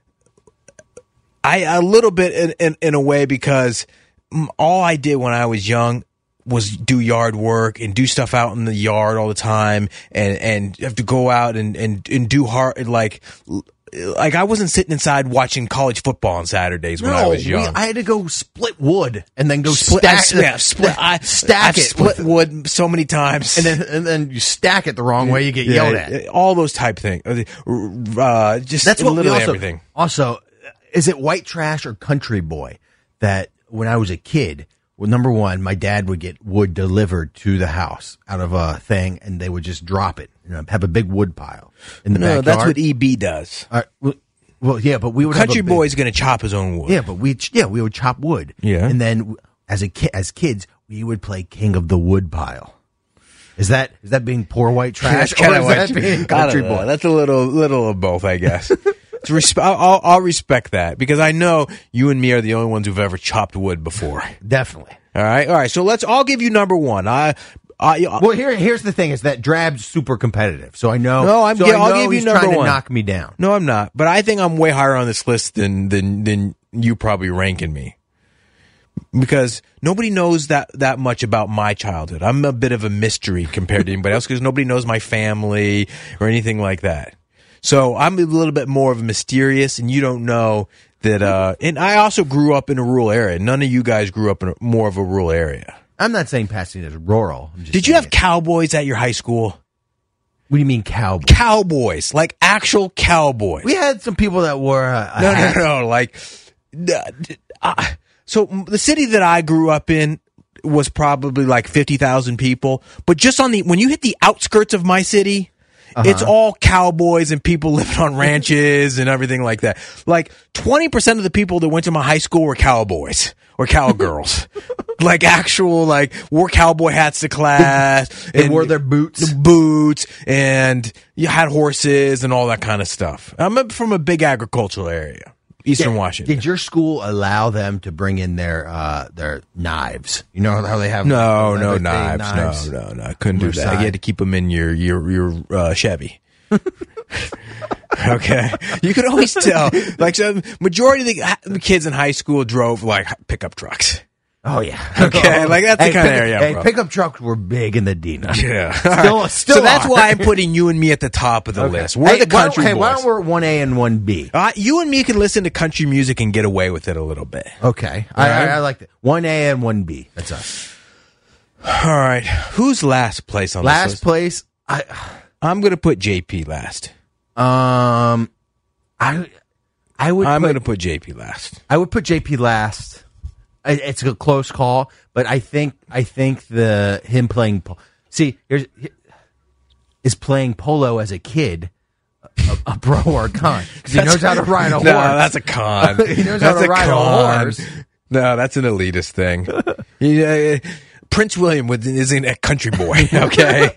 I a little bit in, in, in a way because mm, all I did when I was young was do yard work and do stuff out in the yard all the time, and and have to go out and and, and do hard like. Like I wasn't sitting inside watching college football on Saturdays when I was young. We, I had to go split wood and then go Split, stack I, yeah, split, I, stack I've it split with- wood so many times, and then and then you stack it the wrong way, you get Yeah, yelled at. all those type things. Uh, just That's what we literally also, everything. Also, is it white trash or country boy that when I was a kid, well, number one, my dad would get wood delivered to the house out of a thing, and they would just drop it, you know, have a big wood pile in the No, backyard. that's what E B does. All right, well, well, yeah, but we would Country have a big, boy's going to chop his own wood. Yeah, but we yeah we would chop wood. Yeah. and then as a ki- as kids, we would play king of the wood pile. Is that is that being poor white trash, That's kinda or is what- that being I country don't know. boy? That's a little, little of both, I guess. It's resp- I'll, I'll respect that because I know you and me are the only ones who've ever chopped wood before. Definitely. All right, all right. So let's. I'll give you number one. I, I. Well, here here's the thing: is that Drab's super competitive, so I know. No, I'm- so yeah, I I'll know give you he's number trying to one. knock me down. No, I'm not. But I think I'm way higher on this list than than than you probably ranking me. Because nobody knows that that much about my childhood. I'm a bit of a mystery compared to anybody else because nobody knows my family or anything like that. So I'm a little bit more of a mysterious, and you don't know that. Uh, and I also grew up in a rural area. None of you guys grew up in a, more of a rural area. I'm not saying Pasadena is rural. I'm just Did you saying have it. cowboys at your high school? What do you mean cowboy? Cowboys, like actual cowboys. We had some people that wore a, a No, hat. no, no. Like, uh, so the city that I grew up in was probably like fifty thousand people. But just on the, when you hit the outskirts of my city, Uh-huh. it's all cowboys and people living on ranches and everything like that. Like twenty percent of the people that went to my high school were cowboys or cowgirls. Like actual, like, wore cowboy hats to class. They and wore their boots. the boots, and you had horses and all that kind of stuff. I'm from a big agricultural area, Eastern Washington. Did your school allow them to bring in their uh, their knives? You know how they have No, no leather-thing knives. No, no, no. I couldn't do that. Side. You had to keep them in your your your uh, Chevy. Okay, you could always tell. Like, so majority of the, the kids in high school drove like pickup trucks. Oh yeah. Okay, like, that's the Hey, kinda pick- area I'm Hey, from. pickup trucks were big in the Dina. Yeah, Still- All right. still so that's are. why I'm putting you and me at the top of the Okay. list. We're hey, the why don't- country hey, boys. why don't we one A and one B? Uh, you and me can listen to country music and get away with it a little bit. Okay, I, right. I, I like that. One A and one B. That's us. All right, who's last place on this Last list? place. I I'm going to put J P last. um, I I would I'm put, going to put J P last. I would put J P last. I, it's a close call, but I think I think the him playing. po- See, here's is playing polo as a kid a, a pro or a con because he knows how to ride a No, horse. that's a con. He knows That's how to ride a con. horse. No, that's an elitist thing. Yeah, Prince William was- isn't a country boy. Okay.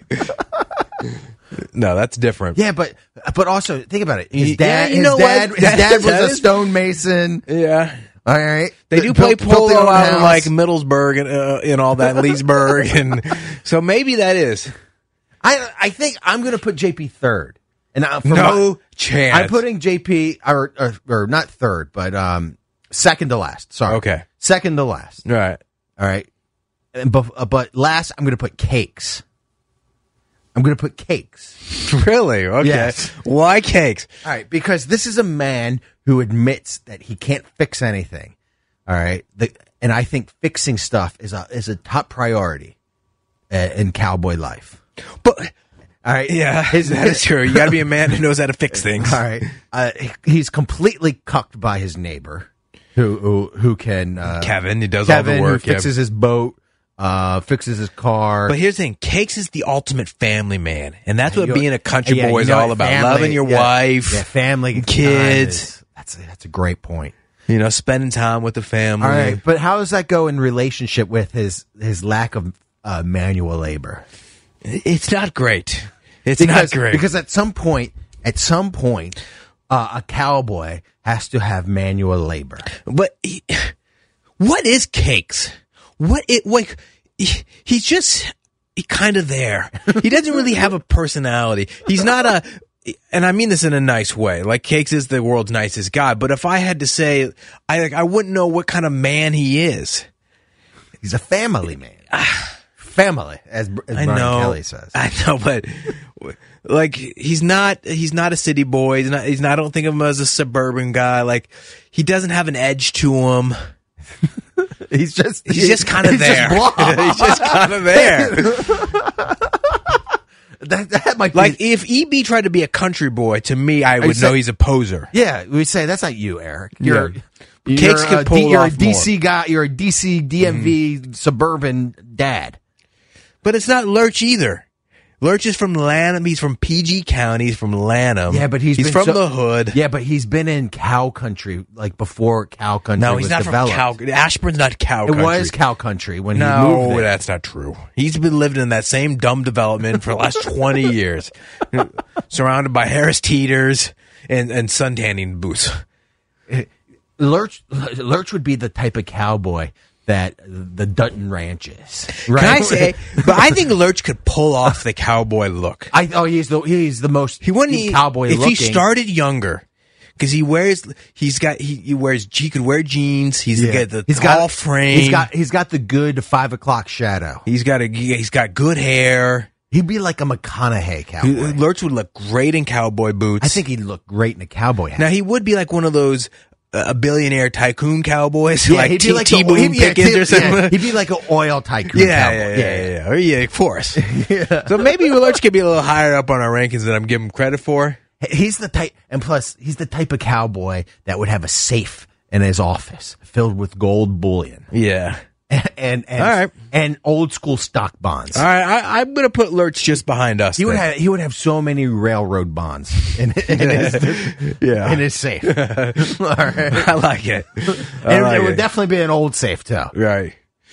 No, that's different. Yeah, but but also think about it. His Yeah, dad, you his know dad, what? his dad was That a is- stonemason. Yeah. All right, They do Built- play built their polo own out in house. like Middlesburg and, uh, and all that, Leesburg, and so maybe that is I I think I'm going to put J P third, and I, for no my- chance. I'm putting J P or, or or not third, but um second to last. Sorry, Okay. second to last. Right. All right, and bef- uh, but last I'm going to put cakes. I'm going to put cakes. Really? Okay. Yes. Why cakes? All right, because this is a man who admits that he can't fix anything. All right, the, and I think fixing stuff is a is a top priority uh, in cowboy life. But All right, yeah, His- that is true. You got to be a man who knows how to fix things. All right, uh, he's completely cucked by his neighbor, who who who can uh, Kevin, he does all Kevin the work. who fixes yeah. his boat, uh, fixes his car. But here's the thing: Cakes is the ultimate family man, and that's what You- being a country yeah, boy you is know all what, about. family, Loving your yeah, wife, yeah, family, time kids. is- That's a, that's a great point. You know, spending time with the family. All right, but how does that go in relationship with his his lack of uh, manual labor? It's not great. It's Because not great. because at some point, at some point, uh, a cowboy has to have manual labor. But he, what is Cakes? What it like? He, he's just he kind of there. He doesn't really have a personality. He's not a, and I mean this in a nice way. Like Cakes is the world's nicest guy, but if I had to say, I like I wouldn't know what kind of man he is. He's a family man. Family, as, as I Brian know, Kelly says. I know, but like he's not he's not a city boy. He's not. He's not. I don't think of him as a suburban guy. Like he doesn't have an edge to him. He's just he's he, just kind of there. Just he's just kind of there. that, that might be. Like if E B tried to be a country boy, to me, I would know he's a poser. Yeah, we'd say that's not you, Eric. You're. Yeah. Cakes you're could a, pull you're off a D C more. guy. You're a D C D M V mm-hmm. suburban dad. But it's not Lurch either. Lurch is from Lanham. He's from P G County. He's from Lanham. Yeah, but he's, he's been from so, the hood. Yeah, but he's been in cow country, like before cow country no, was he's not developed. from cow. Ashburn's not cow it country. It was cow country when no, he moved there. That's not true. He's been living in that same dumb development for the last twenty years, surrounded by Harris Teeters and, and suntanning booths. Lurch, Lurch would be the type of cowboy that the Dutton Ranch is. Right? Can I say? But I think Lurch could pull off the cowboy look. I oh he's the he's the most he wouldn't he, cowboy if looking. he started younger. Because he wears, he's got, he, he wears, he could wear jeans. He's yeah. got the he's tall got, frame. He's got, he's got the good five o'clock shadow. He's got a, he's got good hair. He'd be like a McConaughey cowboy. Lurch would look great in cowboy boots. I think he'd look great in a cowboy hat. Now he would be like one of those uh, a billionaire tycoon cowboys, yeah, like he'd T- be like T-Boone yeah, Pickens T- or something. Yeah, he'd be like an oil tycoon yeah, cowboy. Yeah, yeah, yeah, yeah, yeah, of course. yeah. So maybe Lurch could be a little higher up on our rankings than I'm giving him credit for. He's the type, and plus, he's the type of cowboy that would have a safe in his office filled with gold bullion. Yeah. And and and, all right. and old school stock bonds. All right, I, I'm going to put Lurch just behind us. He then. would have he would have so many railroad bonds in, in his yeah. in his safe. All right. I like it. I and like it would it. definitely be an old safe too. Right.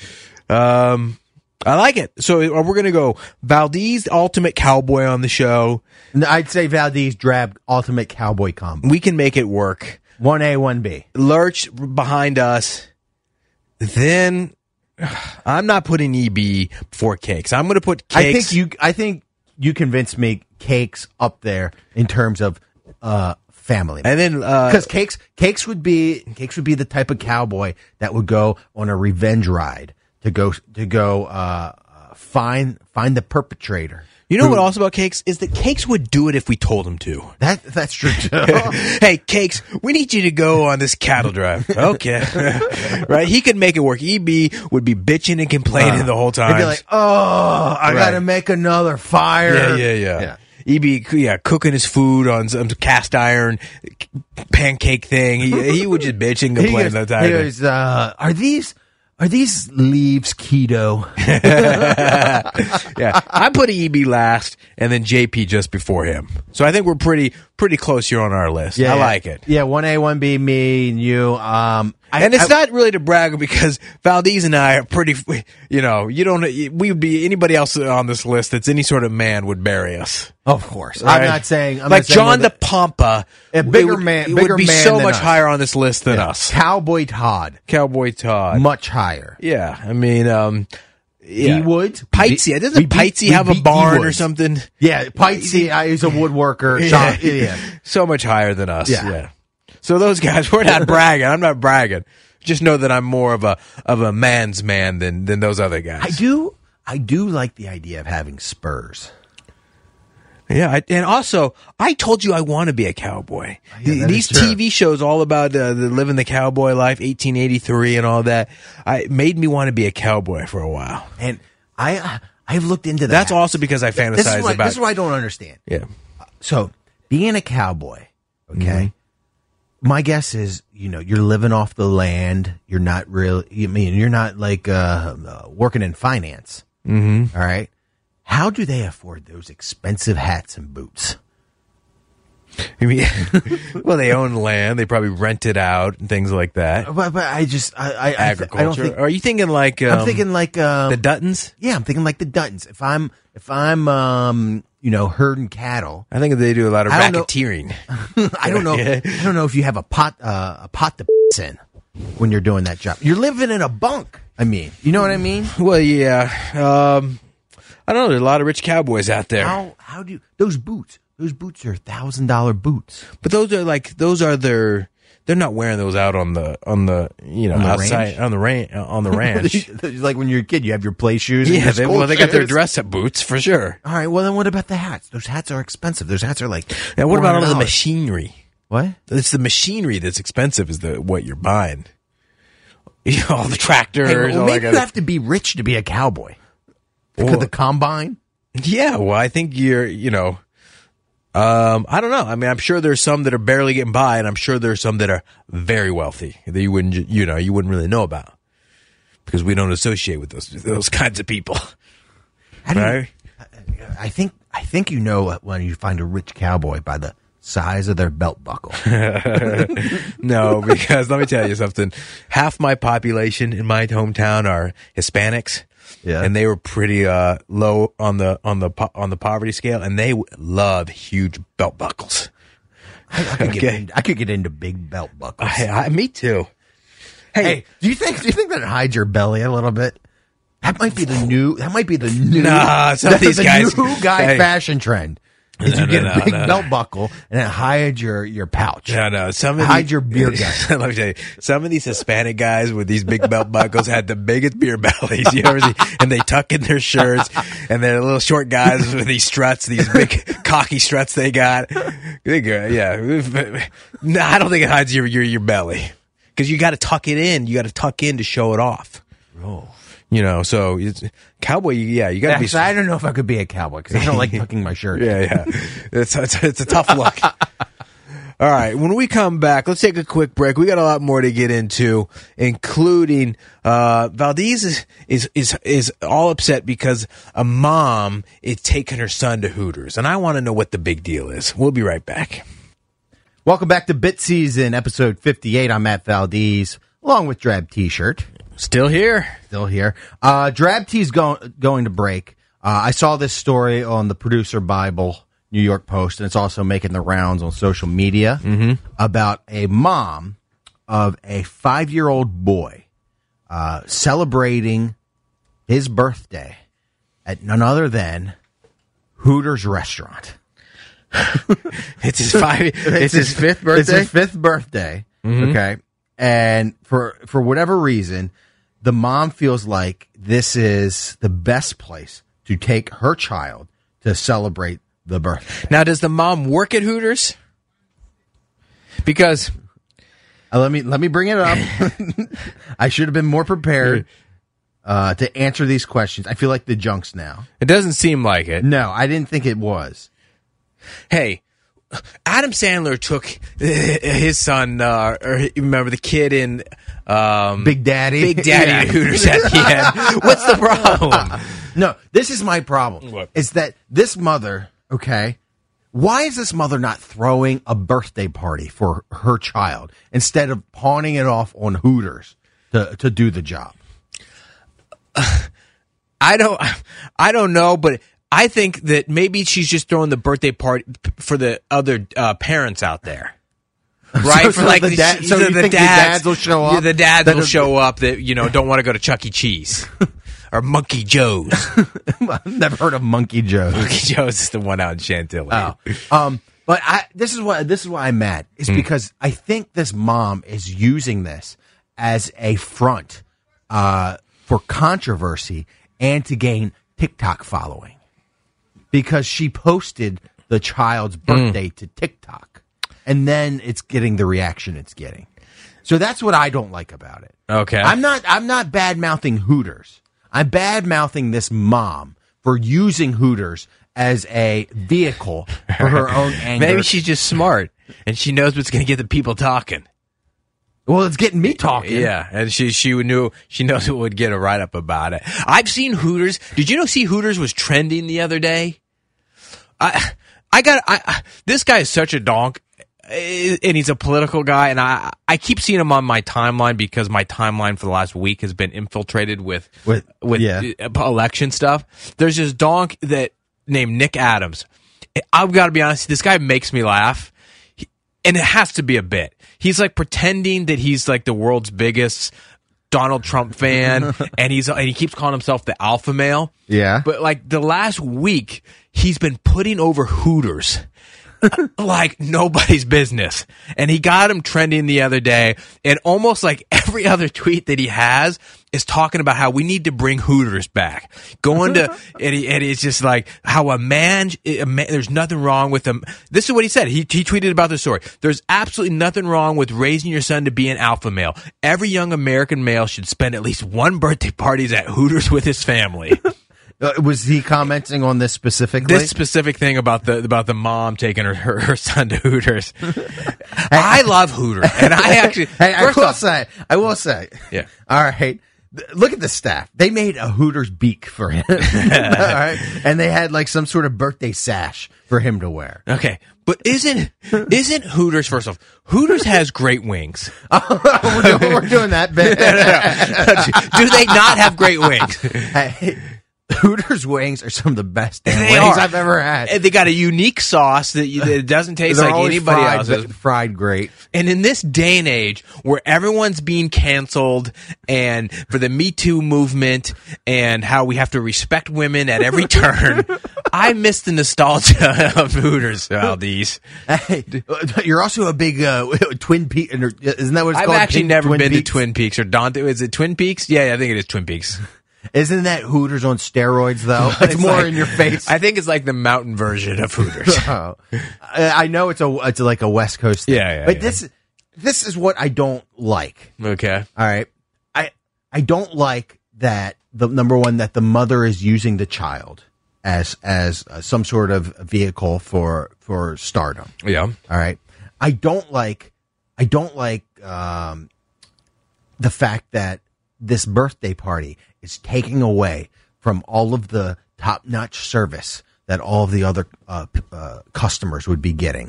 Um, I like it. So we're going to go Valdez, Ultimate Cowboy on the show. I'd say Valdez Drab Ultimate Cowboy combo. We can make it work. One A, one B. Lurch behind us. Then I'm not putting E B before Cakes. I'm going to put Cakes. I think you. I think you convinced me. Cakes up there in terms of uh, family, and then because uh, Cakes, Cakes would be Cakes would be the type of cowboy that would go on a revenge ride to go to go uh, find find the perpetrator. You know who, what also about Cakes is that Cakes would do it if we told him to. That that's true too. Hey, Cakes, we need you to go on this cattle drive. Okay, right? He could make it work. E B would be bitching and complaining uh, the whole time. He'd be like, "Oh, I right. got to make another fire." Yeah, yeah, yeah. yeah. E B, yeah, cooking his food on some cast iron pancake thing. He he would just bitch and complain the time. He goes, uh, "Are these?" Are these leaves keto? Yeah, I'm putting E B last, and then J P just before him. So I think we're pretty pretty close here on our list. Yeah, I yeah. like it. Yeah, one A, one B, me and you. Um, I, and it's I, not really to brag because Valdez and I are pretty. You know, you don't. We would be anybody else on this list that's any sort of man would bury us. Of course, right? I'm not saying I'm like not saying John the, DePompa. A bigger would, man, it bigger would be man so than much us. higher on this list than yeah. us. Cowboy Todd, Cowboy Todd, much higher. Yeah, I mean, um, yeah. E-Woods, Pitesy. Doesn't Pitesy have a barn E-Woods. or something? Yeah, Pitesy uh, is a woodworker. yeah. yeah, so much higher than us. Yeah. yeah. So those guys, we're not bragging. I'm not bragging. Just know that I'm more of a of a man's man than than those other guys. I do. I do like the idea of having spurs. Yeah, I, and also, I told you I want to be a cowboy. Yeah, These T V shows all about uh, the living the cowboy life, eighteen eighty-three and all that, I made me want to be a cowboy for a while. And I, I've looked into that. That's also because I fantasize this is what, about. This is what I don't understand. Yeah. So, being a cowboy, okay, mm-hmm. my guess is, you know, you're living off the land. You're not really, I mean, you're not like uh, uh, working in finance. Mm-hmm. All right. How do they afford those expensive hats and boots? I mean, well, they own land. They probably rent it out and things like that. But, but I just, I, I, Agriculture. I don't think, Are you thinking like? Um, I'm thinking like um, the Duttons. Yeah, I'm thinking like the Duttons. If I'm, if I'm, um, you know, herding cattle. I think they do a lot of I don't racketeering. I don't know. Yeah. I don't know if you have a pot, uh, a pot to in when you're doing that job. You're living in a bunk. I mean, you know what I mean? Well, yeah. Um, I don't know. There's a lot of rich cowboys out there. How how do you, those boots? Those boots are thousand dollar boots. But those are like those are their. They're not wearing those out on the on the you know On the outside ranch? on the ran- on the ranch. Like when you're a kid, you have your play shoes. And Yeah, your they, school well, they got their shoes. dress up boots for sure. All right. Well, then what about the hats? Those hats are expensive. Those hats are like. Now, what about all the four hundred dollars. machinery? What? It's the machinery that's expensive. Is the what you're buying? You know, all the tractors. Hey, well, all maybe that you kind of- have to be rich to be a cowboy. Because Well- the combine. Yeah, well, I think you're. You know, um, I don't know. I mean, I'm sure there's some that are barely getting by, and I'm sure there's some that are very wealthy that you wouldn't. ju- You know, you wouldn't really know about because we don't associate with those those kinds of people. How do you- Right? I think I think you know when you find a rich cowboy by the size of their belt buckle. No, because let me tell you something. Half my population in my hometown are Hispanics. Yeah. And they were pretty uh, low on the on the po- on the poverty scale, and they w- love huge belt buckles. I, I could get Okay. into, I could get into big belt buckles. I, I, me too. Hey, do you think do you think that hides your belly a little bit? That might be the new. That might be the new. Nah, some of the, these the guys- new guy hey. fashion trend. Is No, you get no, a big no, no. belt buckle and it hides your your pouch. No, no. Some of Hide these, your beer gut. Let me tell you, some of these Hispanic guys with these big belt buckles had the biggest beer bellies you ever see, and they tuck in their shirts, and they're little short guys with these struts, these big cocky struts they got. They go, yeah. No, I don't think it hides your your, your belly because you got to tuck it in. You got to tuck in to show it off. Oh. You know, so it's, cowboy. Yeah, you got to be. Actually, I don't know if I could be a cowboy because I don't like tucking my shirt. Yeah, yeah. It's, it's, it's a tough look. All right. When we come back, let's take a quick break. We got a lot more to get into, including uh, Valdez is, is is is all upset because a mom is taking her son to Hooters, and I want to know what the big deal is. We'll be right back. Welcome back to Bit Season, episode fifty-eight. I'm Matt Valdez, along with Drab T-shirt. Still here. Still here. Uh, Drab T's go- going to break. Uh, I saw this story on the Producer Bible, New York Post, and it's also making the rounds on social media about a mom of a five-year-old boy uh, celebrating his birthday at none other than Hooters restaurant. It's his five. It's, his fifth birthday. It's his fifth birthday. Okay. And for for whatever reason, the mom feels like this is the best place to take her child to celebrate the birthday. Now, does the mom work at Hooters? Because Uh, let me let me bring it up. I should have been more prepared uh, to answer these questions. I feel like the junks now. it doesn't seem like it. No, I didn't think it was. Hey, Adam Sandler took his son, uh, or you remember the kid in um, Big Daddy. Big Daddy Yeah. at Hooters at the end. What's the problem? No, this is my problem. What? Is that this mother, okay, why is this mother not throwing a birthday party for her child instead of pawning it off on Hooters to, to do the job? I don't, I don't know, but I think that maybe she's just throwing the birthday party for the other uh, parents out there. Right, So- for so like the the, dad- sh- so the, you the think the dads, dads will show Yeah, up? the dads That will is- show up that you know don't want to go to Chuck E. Cheese or Monkey Joe's. I've never heard of Monkey Joe. Monkey Joe's is the one out in Chantilly. Oh, um, but I this is what this is why I'm mad. Is because I think this mom is using this as a front uh, for controversy and to gain TikTok following because she posted the child's birthday to TikTok, and then it's getting the reaction it's getting. So that's what I don't like about it. Okay. I'm not I'm not bad mouthing Hooters. I'm bad mouthing this mom for using Hooters as a vehicle for her own anger. Maybe she's just smart and she knows what's going to get the people talking. well, it's getting me talking. Yeah, and she she knew she knows what would get a write up about it. I've seen Hooters. Did you know? See, Hooters was trending the other day. I I got I, I this guy is such a donk, eh, and he's a political guy, and I I keep seeing him on my timeline because my timeline for the last week has been infiltrated with With- with yeah. uh, election stuff. There's this donk that named Nick Adams. I've got to be honest, this guy makes me laugh. He- and it has to be a bit. He's like pretending that he's like the world's biggest Donald Trump fan, and he's and he keeps calling himself the alpha male. Yeah. But like the last week, he's been putting over Hooters like nobody's business. And he got him trending the other day, and almost like every other tweet that he has is talking about how we need to bring Hooters back. Going to, and, he, and it's just like how a man, a man, there's nothing wrong with him. This is what he said. He, he tweeted about the story. There's absolutely nothing wrong with raising your son to be an alpha male. Every young American male should spend at least one birthday parties at Hooters with his family. Uh, was he commenting on this specifically? This specific thing about the about the mom taking her, her, her son to Hooters. I love Hooters, and I actually. Hey, I first will off, say, I will say. Yeah. All right. Th- Look at the staff. They made a Hooters beak for him. All right. And they had like some sort of birthday sash for him to wear. okay, but isn't isn't Hooters first off? Hooters has great wings. we're, doing, we're doing that bit. Do they not have great wings? Hey, Hooters wings are some of the best damn They wings are. I've ever had. And they got a unique sauce that, you, that it doesn't taste They're like always anybody fried, else's. fried great. And in this day and age where everyone's being canceled and for the Me Too movement and how we have to respect women at every turn, I miss the nostalgia of Hooters, Valdez. Hey, you're also a big uh, Twin Peaks. Isn't that what it's I've called? actually Twin- never Twin been Peaks? to Twin Peaks or Dante. Is it Twin Peaks? Yeah, I think it is Twin Peaks. Isn't that Hooters on steroids, though? It's, more like- in your face. I think it's like the mountain version of Hooters. Oh. I I know it's a it's like a West Coast thing. Yeah, yeah, But yeah. this this is what I don't like. Okay. All right. I I don't like that the number one that the mother is using the child as as uh, some sort of vehicle for for stardom. Yeah. All right. I don't like I don't like um the fact that this birthday party is taking away from all of the top-notch service that all of the other uh, p- uh, customers would be getting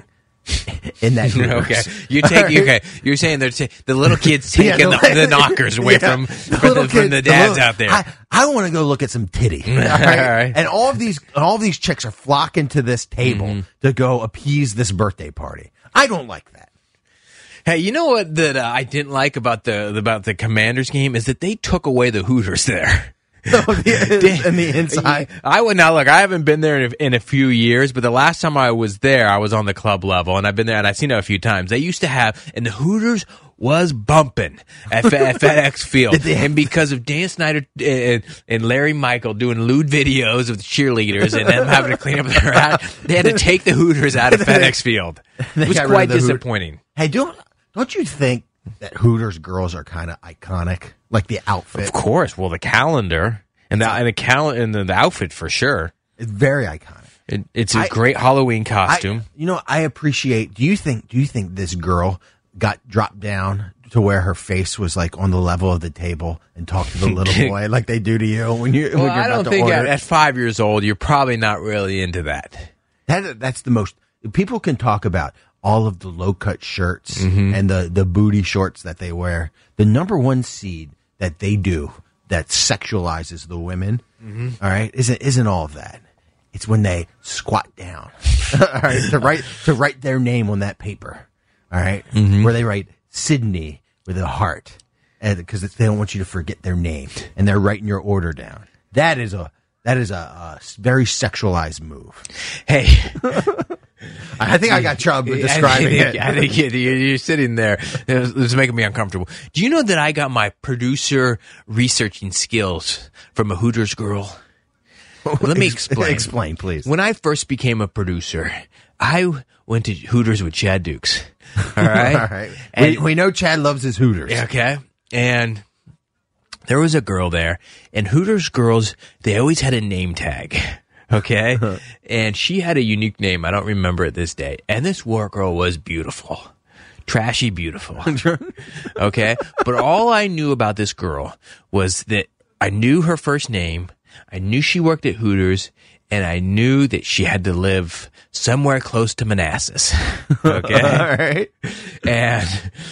in that Hooters. Okay, you take okay. You're saying they're ta- the little kids Yeah, taking the- the, the knockers away Yeah, from the from little the, from kid- the dads little- out there. I, I want to go look at some titty. All right? All right. And all of these all of these chicks are flocking to this table Mm-hmm. to go appease this birthday party. I don't like that. Hey, you know what that uh, I didn't like about the about the Commanders game is that they took away the Hooters there. So the, and the inside. I would now look. I haven't been there in a, in a few years, but the last time I was there, I was on the club level, and I've been there and I've seen it a few times. They used to have, and the Hooters was bumping at, Fe- at FedEx Field, and because of Dan Snyder and, and Larry Michael doing lewd videos of the cheerleaders and them having to clean up their act, they had to take the Hooters out of FedEx Field. They It was got rid quite of the Hoot- disappointing. Hey, don't don't you think that Hooters girls are kind of iconic, like the outfit? Of course. Well, the calendar and the and the cal- and the, the outfit for sure. It's very iconic. It, it's a I- great Halloween I, costume. you know, I appreciate. Do you think? Do you think this girl got dropped down to where her face was like on the level of the table and talked to the little boy like they do to you when you? well, when you're I about don't to think order? at, at five years old you're probably not really into that. That that's the most people can talk about. All of the low cut shirts Mm-hmm. and the the booty shorts that they wear. The number one seed that they do that sexualizes the women. Mm-hmm. All right, isn't isn't all of that. It's when they squat down, all right, to write to write their name on that paper. All right? Mm-hmm. Where they write Sydney with a heart, because they don't want you to forget their name, and they're writing your order down. That is a that is a, a very sexualized move. Hey, I think I got Chubb describing I think, it. I think you- you're sitting there. It was making me uncomfortable. Do you know that I got my producer researching skills from a Hooters girl? Let me explain. Explain, please. When I first became a producer, I went to Hooters with Chad Dukes. All right. All right. And- we, we know Chad loves his Hooters. Okay. And there was a girl there, and Hooters girls, they always had a name tag. Okay. And she had a unique name. I don't remember it this day. And this war girl was beautiful. Trashy beautiful. Okay. But all I knew about this girl was that I knew her first name. I knew she worked at Hooters, and I knew that she had to live somewhere close to Manassas. Okay. All right. And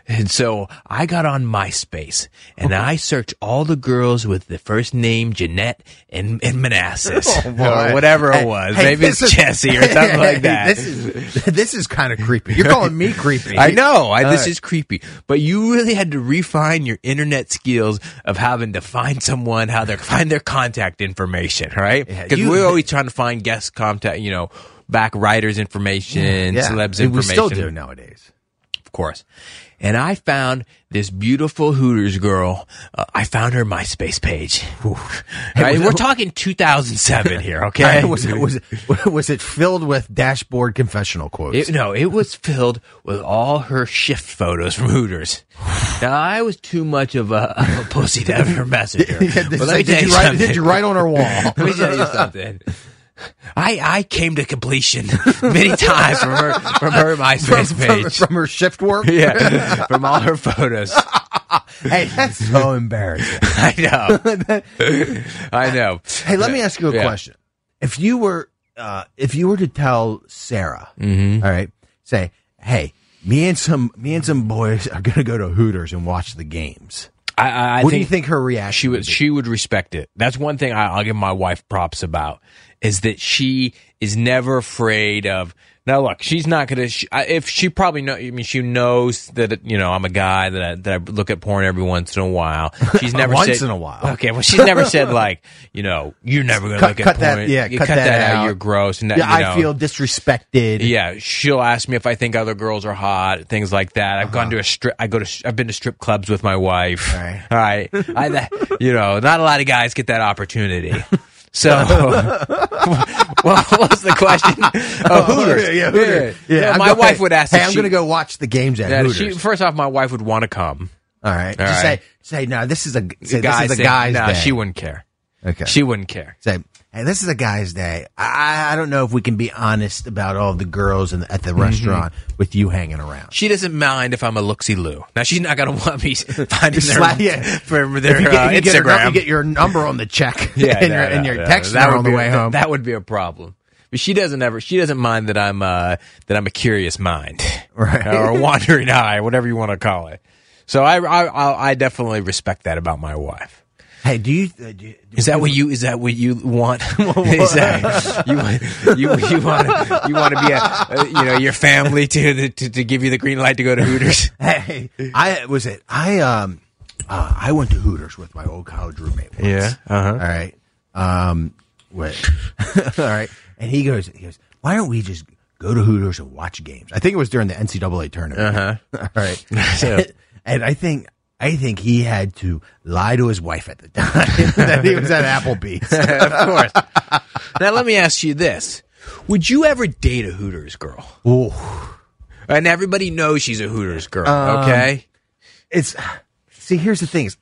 And so I got on MySpace and I searched all the girls with the first name Jeanette and, and Manassas Oh, boy. or whatever Hey, it was. hey, Maybe it's this is- Jesse or something like that. This is this is kind of creepy. You're calling me creepy. I know. I, this All right. is creepy. But you really had to refine your internet skills of having to find someone, how they find their contact information, right? Yeah, Because you- we're always trying to find guest contact, you know, back writers information, Yeah. celebs And information. we still do nowadays. Of course. And I found this beautiful Hooters girl. Uh, I found her MySpace page. Right? was it- We're talking two thousand seven here, okay? was it was it was it filled with dashboard confessional quotes? It, no, it was filled with all her shift photos from Hooters. Now, I was too much of a, of a pussy to ever message her. Yeah, But did, let me did tell you you write, something. did you write on her wall? Let me tell you something. I, I came to completion many times from her from her MySpace from, page. from her shift work? Yeah, from all her photos. Hey, that's so embarrassing. I know. I know. Hey, let me ask you a Yeah. question. If you were uh, if you were to tell Sarah, Mm-hmm. all right, say, hey, me and some me and some boys are gonna go to Hooters and watch the games. I, I, I what think do you think her reaction she would be? she would respect it. That's one thing I, I'll give my wife props about is that she is never afraid of. Now look, she's not gonna. She, I- if she probably know, I mean, she knows that you know I'm a guy that I, that I look at porn every once in a while. She's never Once said, in a while. Okay, well, she's never said like you know you're never gonna Cut- look at cut porn. that- yeah, You cut cut that that out. out. You're gross. And that, Yeah, you know, I feel disrespected. Yeah, she'll ask me if I think other girls are hot, things like that. I've gone to a strip. I go to. I've been to strip clubs with my wife. All right. All right. I, that, you know, not a lot of guys get that opportunity. So, what was the question? Oh, Hooters. Yeah, yeah, Hooters. Yeah, Yeah, I'm my go- wife would ask. Hey, if I'm she- going to go watch the games at yeah, Hooters. she, first off, my wife would want to come. All right. All Just right. say, say, no, this is a, say, Guys, this is a thing. guy's no, day. she wouldn't care. Okay. She wouldn't care. Say, hey, this is a guy's day. I, I don't know if we can be honest about all the girls in the, at the Mm-hmm. restaurant with you hanging around. She doesn't mind if I'm a looksy-loo. Now, she's not going to want me finding their, Slap- yeah. for their If you get, uh, if you get, her, Instagram. you get your number on the check Yeah, and no, your, and no, your no. text That her would on the be- way that- home. That would be a problem. But she doesn't ever. She doesn't mind that I'm uh, that I'm a curious mind, Right. or a wandering eye, whatever you want to call it. So I I, I I definitely respect that about my wife. Hey, do you, uh, do you Is that what you is that what you want? Is that you you you want to you want to be a uh, you know your family to, to to give you the green light to go to Hooters? Hey, I was it. I um, uh, I went to Hooters with my old college roommate. Once. Yeah, uh-huh. All right. Um, wait. All right. And he goes, he goes, why don't we just go to Hooters and watch games? I think it was during the N C double A tournament. Uh-huh. All right. So- and I think. I think he had to lie to his wife at the time that he was at Applebee's. Of course. Now let me ask you this: would you ever date a Hooters girl? Ooh. And everybody knows she's a Hooters girl. Um, Okay. It's see. Here's the thing: is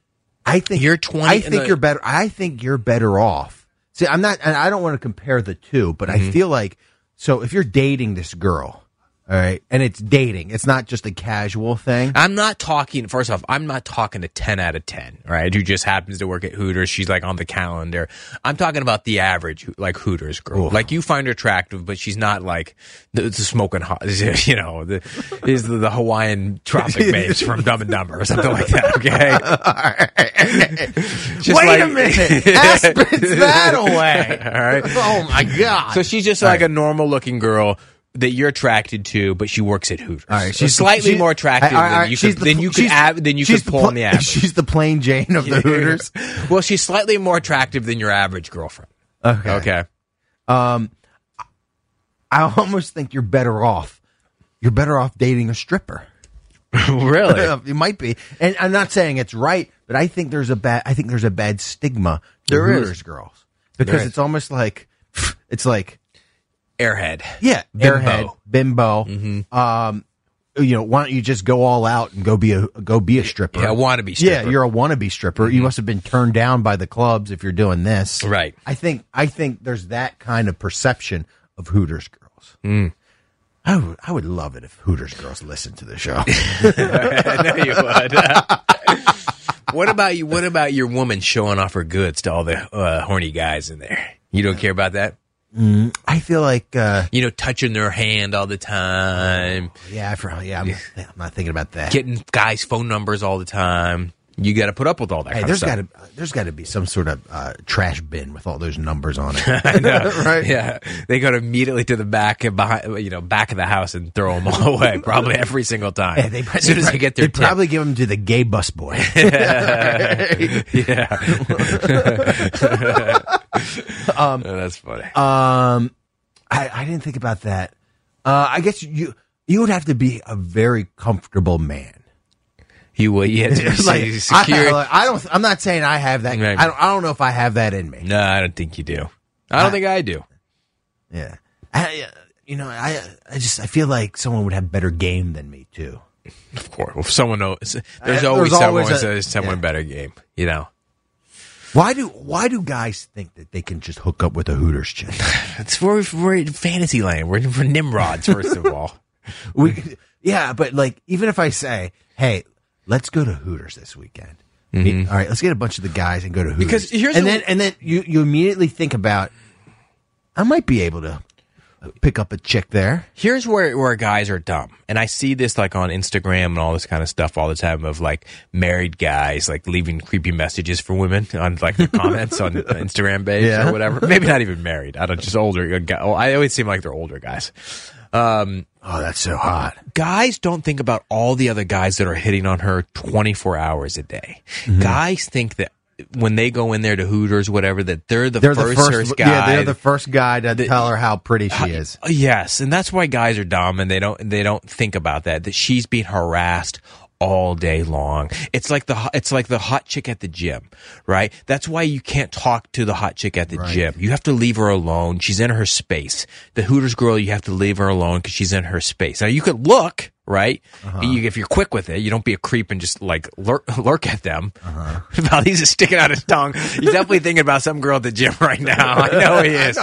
I think You're twenty I and think the- you're better. I think you're better off. See, I'm not, and I don't want to compare the two, but Mm-hmm. I feel like so if you're dating this girl, all right, and it's dating, it's not just a casual thing. I'm not talking, first off, I'm not talking a ten out of ten, right? Who just happens to work at Hooters. She's like on the calendar. I'm talking about the average, like Hooters girl. Oof. Like you find her attractive, but she's not like the, the smoking hot, you know, the, is the, the Hawaiian tropic babes from Dumb and Dumber or something like that, okay? Just Wait like- a minute, Aspen's that away. All right. Oh my god! So she's just like a normal looking girl that you're attracted to, but she works at Hooters. All right, she's slightly she- more attractive all right, all than right, you she's could the- than you could she's- av- than you she's could pull the in the pla- average. She's the plain Jane of the Hooters. Well, she's slightly more attractive than your average girlfriend. Okay. Okay. Um, I almost think you're better off. You're better off dating a stripper. Really? It might be, and I'm not saying it's right, but I think there's a bad. I think there's a bad stigma to There is. Hooters girls because There it's almost like it's like Airhead. yeah, Bimbo. airhead, bimbo. Mm-hmm. Um, you know, why don't you just go all out and go be a go be a stripper? Yeah, a wannabe Yeah, stripper. you're a wannabe stripper. You must have been turned down by the clubs if you're doing this. Right. I think I think there's that kind of perception of Hooters girls. Mm. I would I would love it if Hooters girls listened to the show. I know you would. What about you? What about your woman showing off her goods to all the uh, horny guys in there? You don't care about that? Mm, I feel like, uh, You know, touching their hand all the time, yeah, I for, yeah, I'm, I'm not thinking about that. getting guys' phone numbers all the time. You got to put up with all that Hey, kind there's of got stuff. to there's got to be some sort of uh, trash bin with all those numbers on it. I know. Right? Yeah, they go immediately to the back and behind, you know, back of the house and throw them all away. Probably every single time. Yeah, they, as soon as they get their they probably give them to the gay busboy. yeah. um, Oh, that's funny. um, I, I didn't think about that. Uh, I guess you you would have to be a very comfortable man. You will. You have to be Like, secure. I, like, I don't. I'm not saying I have that. Right. I don't. I don't know if I have that in me. No, I don't think you do. I don't I- think I do. Yeah. I, uh, you know, I I just I feel like someone would have better game than me too. Of course. If someone knows, there's there's always someone always who a- says someone yeah. better game. You know, Why do Why do guys think that they can just hook up with a Hooters chick? it's we're, we're in fantasy land. We're, we're Nimrods, first of all. we, yeah, but like even if I say, hey, let's go to Hooters this weekend. All right, let's get a bunch of the guys and go to Hooters. Because here's and the- then and then you you immediately think about, I might be able to pick up a chick there. Here's where, where guys are dumb. And I see this like on Instagram and all this kind of stuff all the time of like married guys like leaving creepy messages for women on like their comments on the Instagram page Yeah. or whatever. Maybe not even married. I don't just older guys. Oh, I always seem like they're older guys. Um, Oh, that's so hot. guys don't think about all the other guys that are hitting on her twenty-four hours a day. Mm-hmm. Guys think that when they go in there to Hooters, whatever, that they're the They're first, the first guy. Yeah, they're the first guy to tell her how pretty she is. Yes, and that's why guys are dumb and they don't they don't think about that. That she's being harassed all day long. It's like the it's like the hot chick at the gym, right? That's why you can't talk to the hot chick at the Right. gym. You have to leave her alone. She's in her space. The Hooters girl, you have to leave her alone because she's in her space. Now you could look, right? Uh-huh. You, if you're quick with it, you don't be a creep and just like lurk, lurk at them. Uh-huh. Valdez is sticking out his tongue. He's definitely thinking about some girl at the gym right now. I know he is.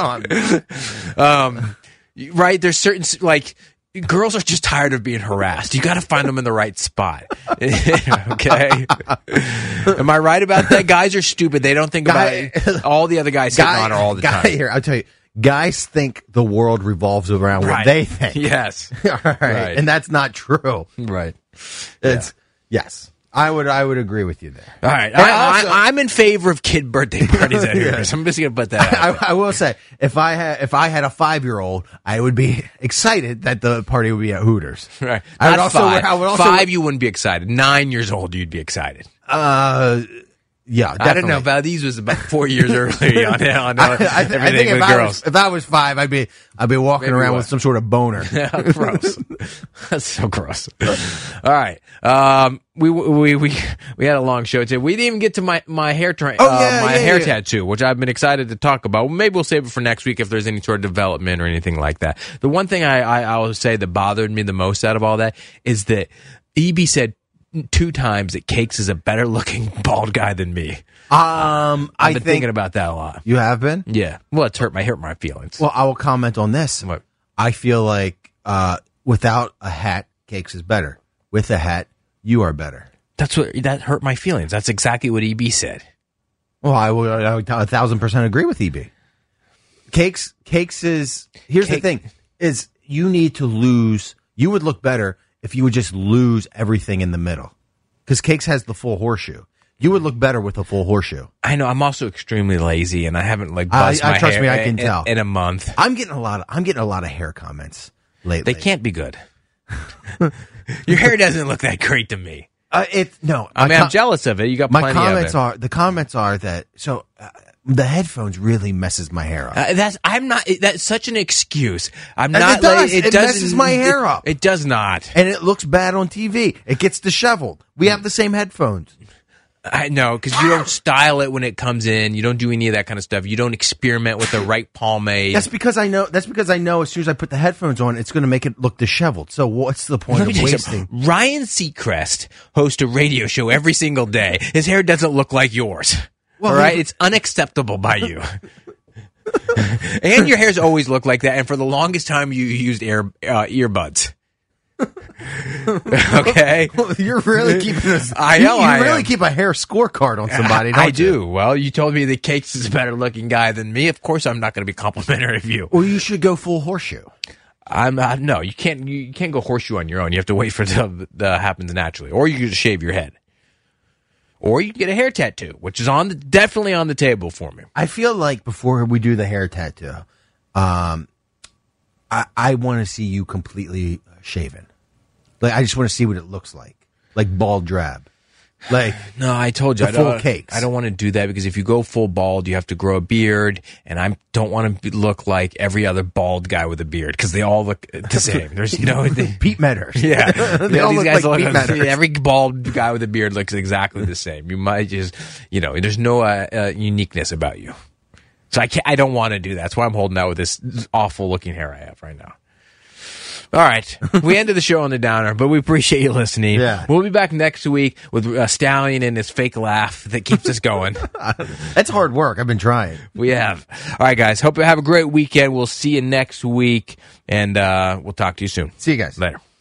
Um, right? There's certain like girls are just tired of being harassed. You got to find them in the right spot. Okay. Am I right about that? Guys are stupid. They don't think Guy- about all the other guys sitting on her all the guy time. Here, I'll tell you, guys think the world revolves around Right. what they think. Yes. All right. Right. And that's not true. Right. It's yes. I would I would agree with you there. All right. And I, also- I, I'm in favor of kid birthday parties at Hooters. I'm just going to put that out. I, I will say, if I had if I had a five year old, I would be excited that the party would be at Hooters. Right. I would Not also five. I would also five, you wouldn't be excited. Nine years old, you'd be excited. uh yeah, I don't know. definitely. Valdez was about four years early on, on uh, I, I, th- I everything think if with I girls. was if I was five, I'd be I'd be walking Maybe around what? with some sort of boner. Gross. That's so gross. All right. Um, we, we, we, we had a long show today. We didn't even get to my, my hair, tra- Oh, uh, yeah, my yeah, hair yeah. tattoo, which I've been excited to talk about. Maybe we'll save it for next week if there's any sort of development or anything like that. The one thing I, I, I will say that bothered me the most out of all that is that E B said two times that Cakes is a better looking bald guy than me. Um, I've I been think thinking about that a lot. you have been. Yeah. Well, it's hurt my, hurt my feelings. Well, I will comment on this. What? I feel like uh, without a hat, Cakes is better. With a hat, you are better. That's what, that hurt my feelings. That's exactly what E B said. Well, I would, I would a thousand percent agree with E B. Cakes, Cakes is here's Cake- the thing: is you need to lose. You would look better if you would just lose everything in the middle, because Cakes has the full horseshoe. You would look better with a full horseshoe. I know. I'm also extremely lazy, and I haven't like I- buzzed I- my trust hair me, I can in, tell. in a month. I'm getting a lot. Of, I'm getting a lot of hair comments lately. They can't be good. Your hair doesn't look that great to me. Uh, it no. I my mean, I'm com- jealous of it. You got My plenty comments of it. are the comments are that so uh, the headphones really messes my hair up. Uh, that's I'm not. That's such an excuse. I'm And not. it does. like- It doesn't- messes my hair it- up. It does not. And it looks bad on T V. It gets disheveled. We have the same headphones. I know because you don't style it when it comes in. You don't do any of that kind of stuff. You don't experiment with the right pomade. That's because I know. That's because I know. As soon as I put the headphones on, it's going to make it look disheveled. So what's the point Let me of tell you wasting? something. Ryan Seacrest hosts a radio show every single day. His hair doesn't look like yours. Well, all right, he- it's unacceptable by you. And your hair's always looked like that. And for the longest time, you used ear uh, earbuds. Okay, You're really keeping us. I know You, you I really am. keep a hair scorecard on somebody. Don't I you? do. Well, you told me that Cakes is a better looking guy than me. Of course, I'm not going to be complimentary of you. Well, you should go full horseshoe. I'm uh, no, you can't. You can't go horseshoe on your own. You have to wait for the the happens naturally, or you can just shave your head, or you can get a hair tattoo, which is on the, definitely on the table for me. I feel like before we do the hair tattoo, um, I, I want to see you completely shaven. Like I just want to see what it looks like, like bald drab. Like No, I told you, The I don't, full cakes. I don't want to do that because if you go full bald, you have to grow a beard, and I don't want to be, look like every other bald guy with a beard because they all look the same. There's, you know, they, Pete Metters. yeah, They Yeah, all these look guys like look, Pete Metters. every bald guy with a beard looks exactly the same. You might just, you know, there's no uh, uh, uniqueness about you. So I can't, I don't want to do that. That's why I'm holding out with this awful looking hair I have right now. All right. We ended the show on the downer, but we appreciate you listening. Yeah. We'll be back next week with a Stallion and his fake laugh that keeps us going. That's hard work. I've been trying. We have. All right, guys. Hope you have a great weekend. We'll see you next week, and uh, we'll talk to you soon. See you guys Later.